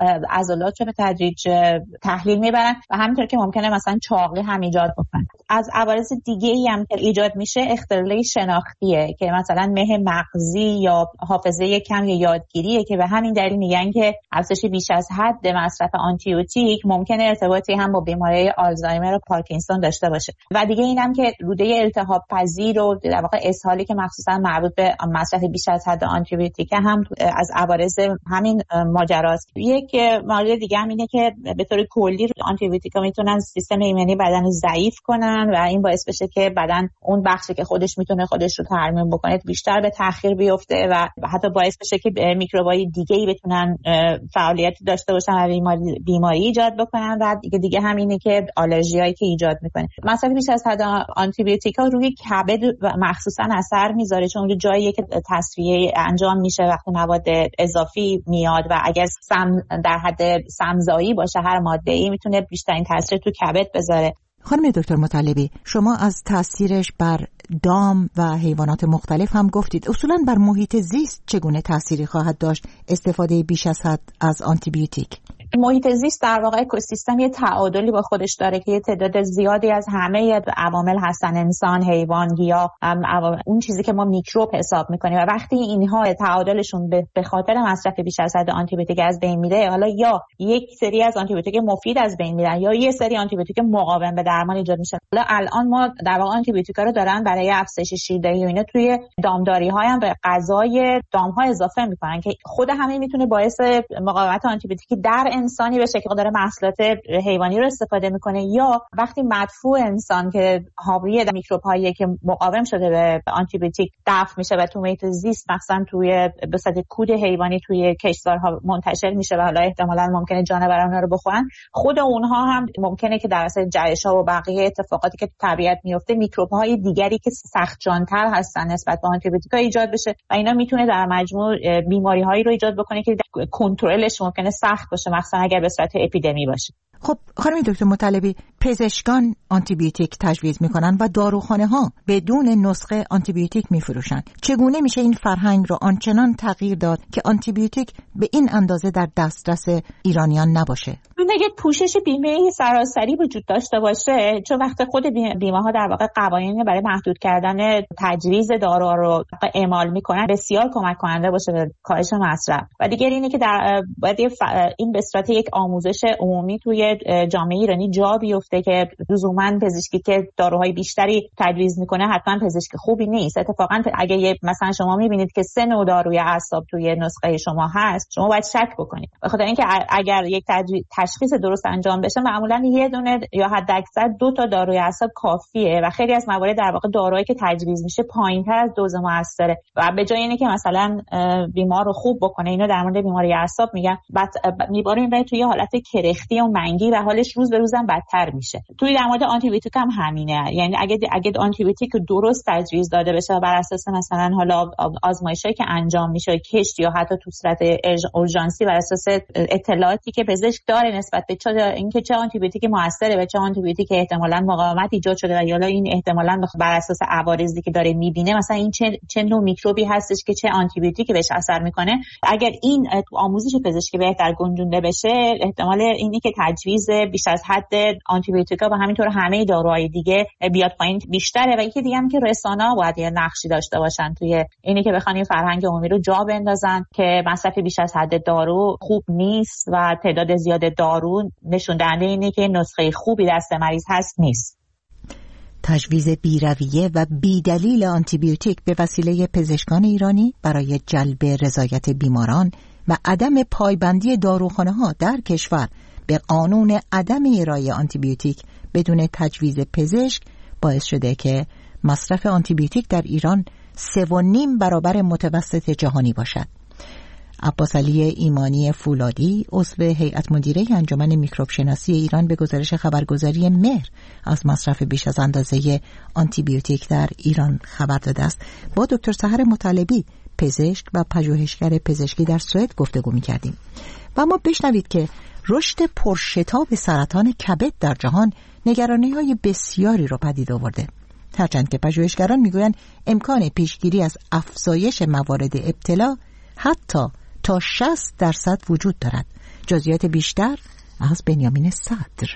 عضلات رو به تدریج تحلیل میبرن و همینطور که ممکنه مثلا چاقی هم ایجاد بکنن. از عوارض دیگه ای هم که ایجاد میشه اختلال شناختیه که مثلا مه مغزی یا حافظه کم یا یادگیریه که به همین دلیل میگن که افزایش بیش از حد مصرف آنتیبیوتیک ممکنه ارتباطی هم با بیماری آلزایمر و پارکینسون داشته باشه. و دیگه اینم که روده التهاب پذیر و در واقع اسهالی که مخصوصا مربوط به مصرف بیش از حد آنتیبیوتیک هم از عوارض همین ماجراست. یک مورد دیگه هم اینه که به طور کلی آنتیبیوتیکا میتونن سیستم ایمنی بدن رو ضعیف کنن و این باعث بشه که بدن اون بخشی که خودش میتونه خودش رو ترمیم بکنه بیشتر به تأخیر بیفته و حتی باعث بشه که میکروبای دیگه‌ای بتونن فعالیتی داشته باشن و بیماری ایجاد بکنن و دیگه همینه که آلرژیایی که ایجاد میکنه. مثلا بیش از حد آنتی بیوتیکا روی کبد مخصوصا اثر میذاره، چون اون جاییه که تصفیه انجام میشه وقتی مواد اضافی میاد و اگر در حد سمزایی باشه هر ماده‌ای میتونه بیشترین تاثیر تو کبد بذاره.
خانم دکتر مطلبی، شما از تاثیرش بر دام و حیوانات مختلف هم گفتید. اصولاً بر محیط زیست چگونه تأثیری خواهد داشت استفاده بیش از حد از آنتی بیوتیک؟
محیط زیست در واقع اکوسیستم یه تعادلی با خودش داره که یه تعداد زیادی از همه عوامل هستن، انسان، حیوان، گیاه، اون چیزی که ما میکروب حساب میکنیم و وقتی اینها تعادلشون به خاطر مصرف بیش از حد آنتی بیوتیک از بین میره، حالا یا یک سری از آنتی بیوتیک مفید از بین میرن یا یه سری آنتی بیوتیک مقاوم به درمان ایجاد میشه. حالا الان ما در واقع آنتی بیوتیکا رو دارن برای افزایش شیردهی و اینا توی دامداری‌ها هم به غذای دام‌ها اضافه میکنن که خود همین میتونه باعث مقاومت آنتی بیوتیک در انسانی بشه که داره محصولات حیوانی رو استفاده میکنه، یا وقتی مدفوع انسان که حاوی میکروب‌هایی که مقاوم شده به آنتی بیوتیک دفع میشه و تو محیط زیست مثلا توی به صورت کود حیوانی توی کشتزارها منتشر میشه و حالا احتمالاً ممکنه جانوران رو بخورن، خود اونها هم ممکنه که در اثر جهش‌ها و بقیه اتفاقاتی که تو طبیعت میفته میکروب‌های دیگری که سخت جان‌تر هستن نسبت به آنتی بیوتیکا ایجاد بشه و اینا میتونه در مجموع بیماری‌هایی رو ایجاد بکنه که کنترلش ممکنه سخت باشه، مثلا اگر به صورت اپیدمی باشه.
خب خانم دکتر مطلبی، پزشکان آنتی بیوتیک تجویز میکنن و داروخانه ها بدون نسخه آنتی بیوتیک میفروشن. چگونه میشه این فرهنگ رو آنچنان تغییر داد که آنتی بیوتیک به این اندازه در دسترس ایرانیان نباشه؟
اگه پوشش بیمه سراسری وجود داشته باشه، چون وقت خود بیمه ها در واقع قوانین برای محدود کردن تجویز دارو رو اعمال میکنن، بسیار کمک کننده باشه به کاهش مصرف. و دیگه اینه که باید این به صورت یک آموزش عمومی توی جامعه ایرانی جا بیفته که لزوما پزشکی که داروهای بیشتری تجویز میکنه حتما پزشک خوبی نیست. اتفاقا اگه مثلا شما میبینید که 3 نوع داروی اعصاب توی نسخه شما هست، شما باید شک بکنید، بخاطر اینکه اگر یک تشخیص درست انجام بشه معمولا یه دونه یا حداکثر 2 تا داروی اعصاب کافیه و خیلی از موارد در واقع دارویی که تجویز میشه پایینتر از دوز موثره و به جای اینه که مثلا بیمار رو خوب بکنه، اینو در مورد بیماری اعصاب میگن، بیمار میبره توی حالت کرختی و منگی و حالش روز به روزم بدتر میشه. توی در مورد آنتی بیوتیک هم همینه، یعنی اگه آنتی بیوتیک درست تجویز داده بشه و بر اساس مثلا حالا آزمایشایی که انجام میشه کشت یا حتی تو صورت اورژانسی بر اساس اطلاعاتی که پزشک داره نسبت به اینکه چه آنتی بیوتیک موثره و چه آنتی بیوتیک احتمالاً مقاومت ایجاد شده و یا این احتمالاً بر اساس عوارضی که داره میبینه مثلا این چه نوع میکروبی هستش که چه آنتی بیوتیکی بهش اثر میکنه، اگر این آموزش پزشکی بهتر گنجونده بشه، احتمال اینی که تجویز بیش از حد آنتی بیوتیکا و همینطور همه داروهای دیگه بیاد پایین بیشتره. و یکی دیگه هم که رسانه‌ها باید یه نقشی داشته باشن توی اینی که بخوان این فرهنگ عمومی رو جا بندازن که مصرف بیش از حد دارو خوب نیست و تعداد زیاد دارو نشون دهنده اینه که نسخه خوبی دست مریض هست نیست.
تجویز بی‌رویه و بی‌دلیل آنتی بیوتیک به وسیله پزشکان ایرانی برای جلب رضایت بیماران و عدم پایبندی داروخانه‌ها در کشور به قانون عدم ارائه آنتی بیوتیک بدون تجویز پزشک باعث شده که مصرف آنتی بیوتیک در ایران 3.5 برابر متوسط جهانی باشد. عباس علی ایمانی فولادی، عضو هیئت مدیره انجمن میکروب شناسی ایران، به گزارش خبرگزاری مهر از مصرف بیش از اندازه آنتی بیوتیک در ایران خبر داده است. با دکتر سحر مطلبی، پزشک و پژوهشگر پزشکی در سوئد گفتگو می‌کردیم و اما بشنوید که رشد پرشتاب سرطان کبد در جهان نگرانی‌های بسیاری را پدید آورده. هرچند که پژوهشگران میگویند امکان پیشگیری از افزایش موارد ابتلا حتی تا 60% وجود دارد. جزئیات بیشتر از بنیامین صدر.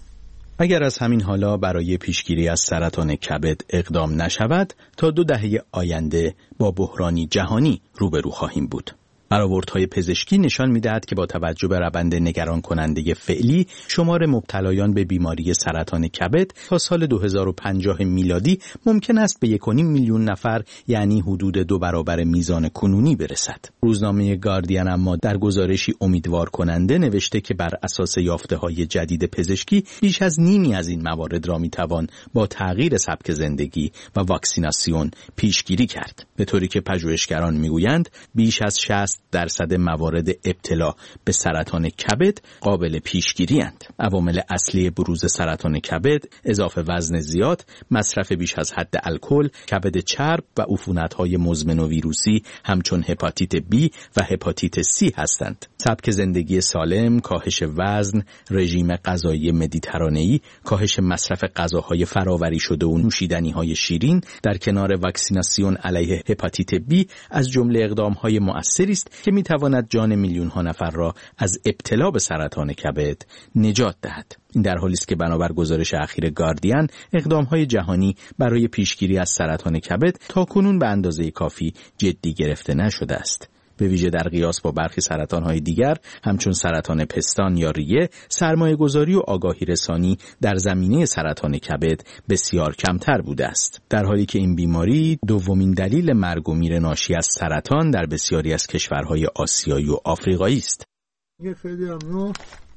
اگر از همین حالا برای پیشگیری از سرطان کبد اقدام نشود، تا 2 دهه آینده با بحرانی جهانی روبرو خواهیم بود. برآوردهای پزشکی نشان می‌دهد که با توجه به روند نگران کننده فعلی، شمار مبتلایان به بیماری سرطان کبد تا سال 2050 میلادی ممکن است به 1.5 میلیون نفر، یعنی حدود 2 برابر میزان کنونی برسد. روزنامه گاردین اما در گزارشی امیدوار کننده نوشته که بر اساس یافته‌های جدید پزشکی بیش از نیمی از این موارد را می‌توان با تغییر سبک زندگی و واکسیناسیون پیشگیری کرد. به طوری که پژوهشگران میگویند بیش از 60% موارد ابتلا به سرطان کبد قابل پیشگیری اند. عوامل اصلی بروز سرطان کبد اضافه وزن زیاد، مصرف بیش از حد الکل، کبد چرب و عفونت‌های مزمن و ویروسی همچون هپاتیت B و هپاتیت C هستند. سبک زندگی سالم، کاهش وزن، رژیم غذایی مدیترانه‌ای، کاهش مصرف غذاهای فرآوری شده و نوشیدنی‌های شیرین در کنار واکسیناسیون علیه هپاتیت B از جمله اقدام‌های مؤثری است که می‌تواند جان میلیون‌ها نفر را از ابتلا به سرطان کبد نجات دهد. این در حالی است که بنابر گزارش اخیر گاردین، اقدام‌های جهانی برای پیشگیری از سرطان کبد تاکنون به اندازه کافی جدی گرفته نشده است. به ویژه در قیاس با برخی سرطان‌های دیگر همچون سرطان پستان یا ریه، سرمایه‌گذاری و آگاهی رسانی در زمینه سرطان کبد بسیار کمتر بوده است. در حالی که این بیماری دومین دلیل مرگ و میر ناشی از سرطان در بسیاری از کشورهای آسیایی و آفریقایی است.
خیلی ممنون.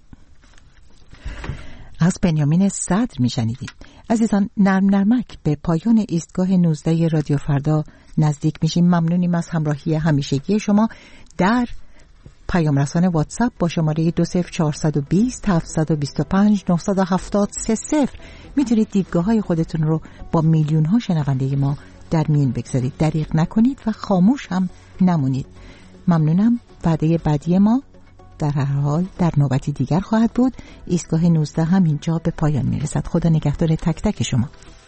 از بنیامین صدر میشنیدید. عزیزان، نرمک به پایان ایستگاه 19 رادیو فردا نزدیک میشیم. ممنونیم از همراهی همیشگی شما. در پیام رسان واتساپ با شماره 20420 725 970 میتونید دیدگاه های خودتون رو با میلیون ها شنونده ما در میون بگذارید. دریغ نکنید و خاموش هم نمونید. ممنونم. وعده بعدی ما در هر حال در نوبتی دیگر خواهد بود. ایستگاه 19 هم اینجا به پایان میرسد. خدا نگهدار تک تک شما.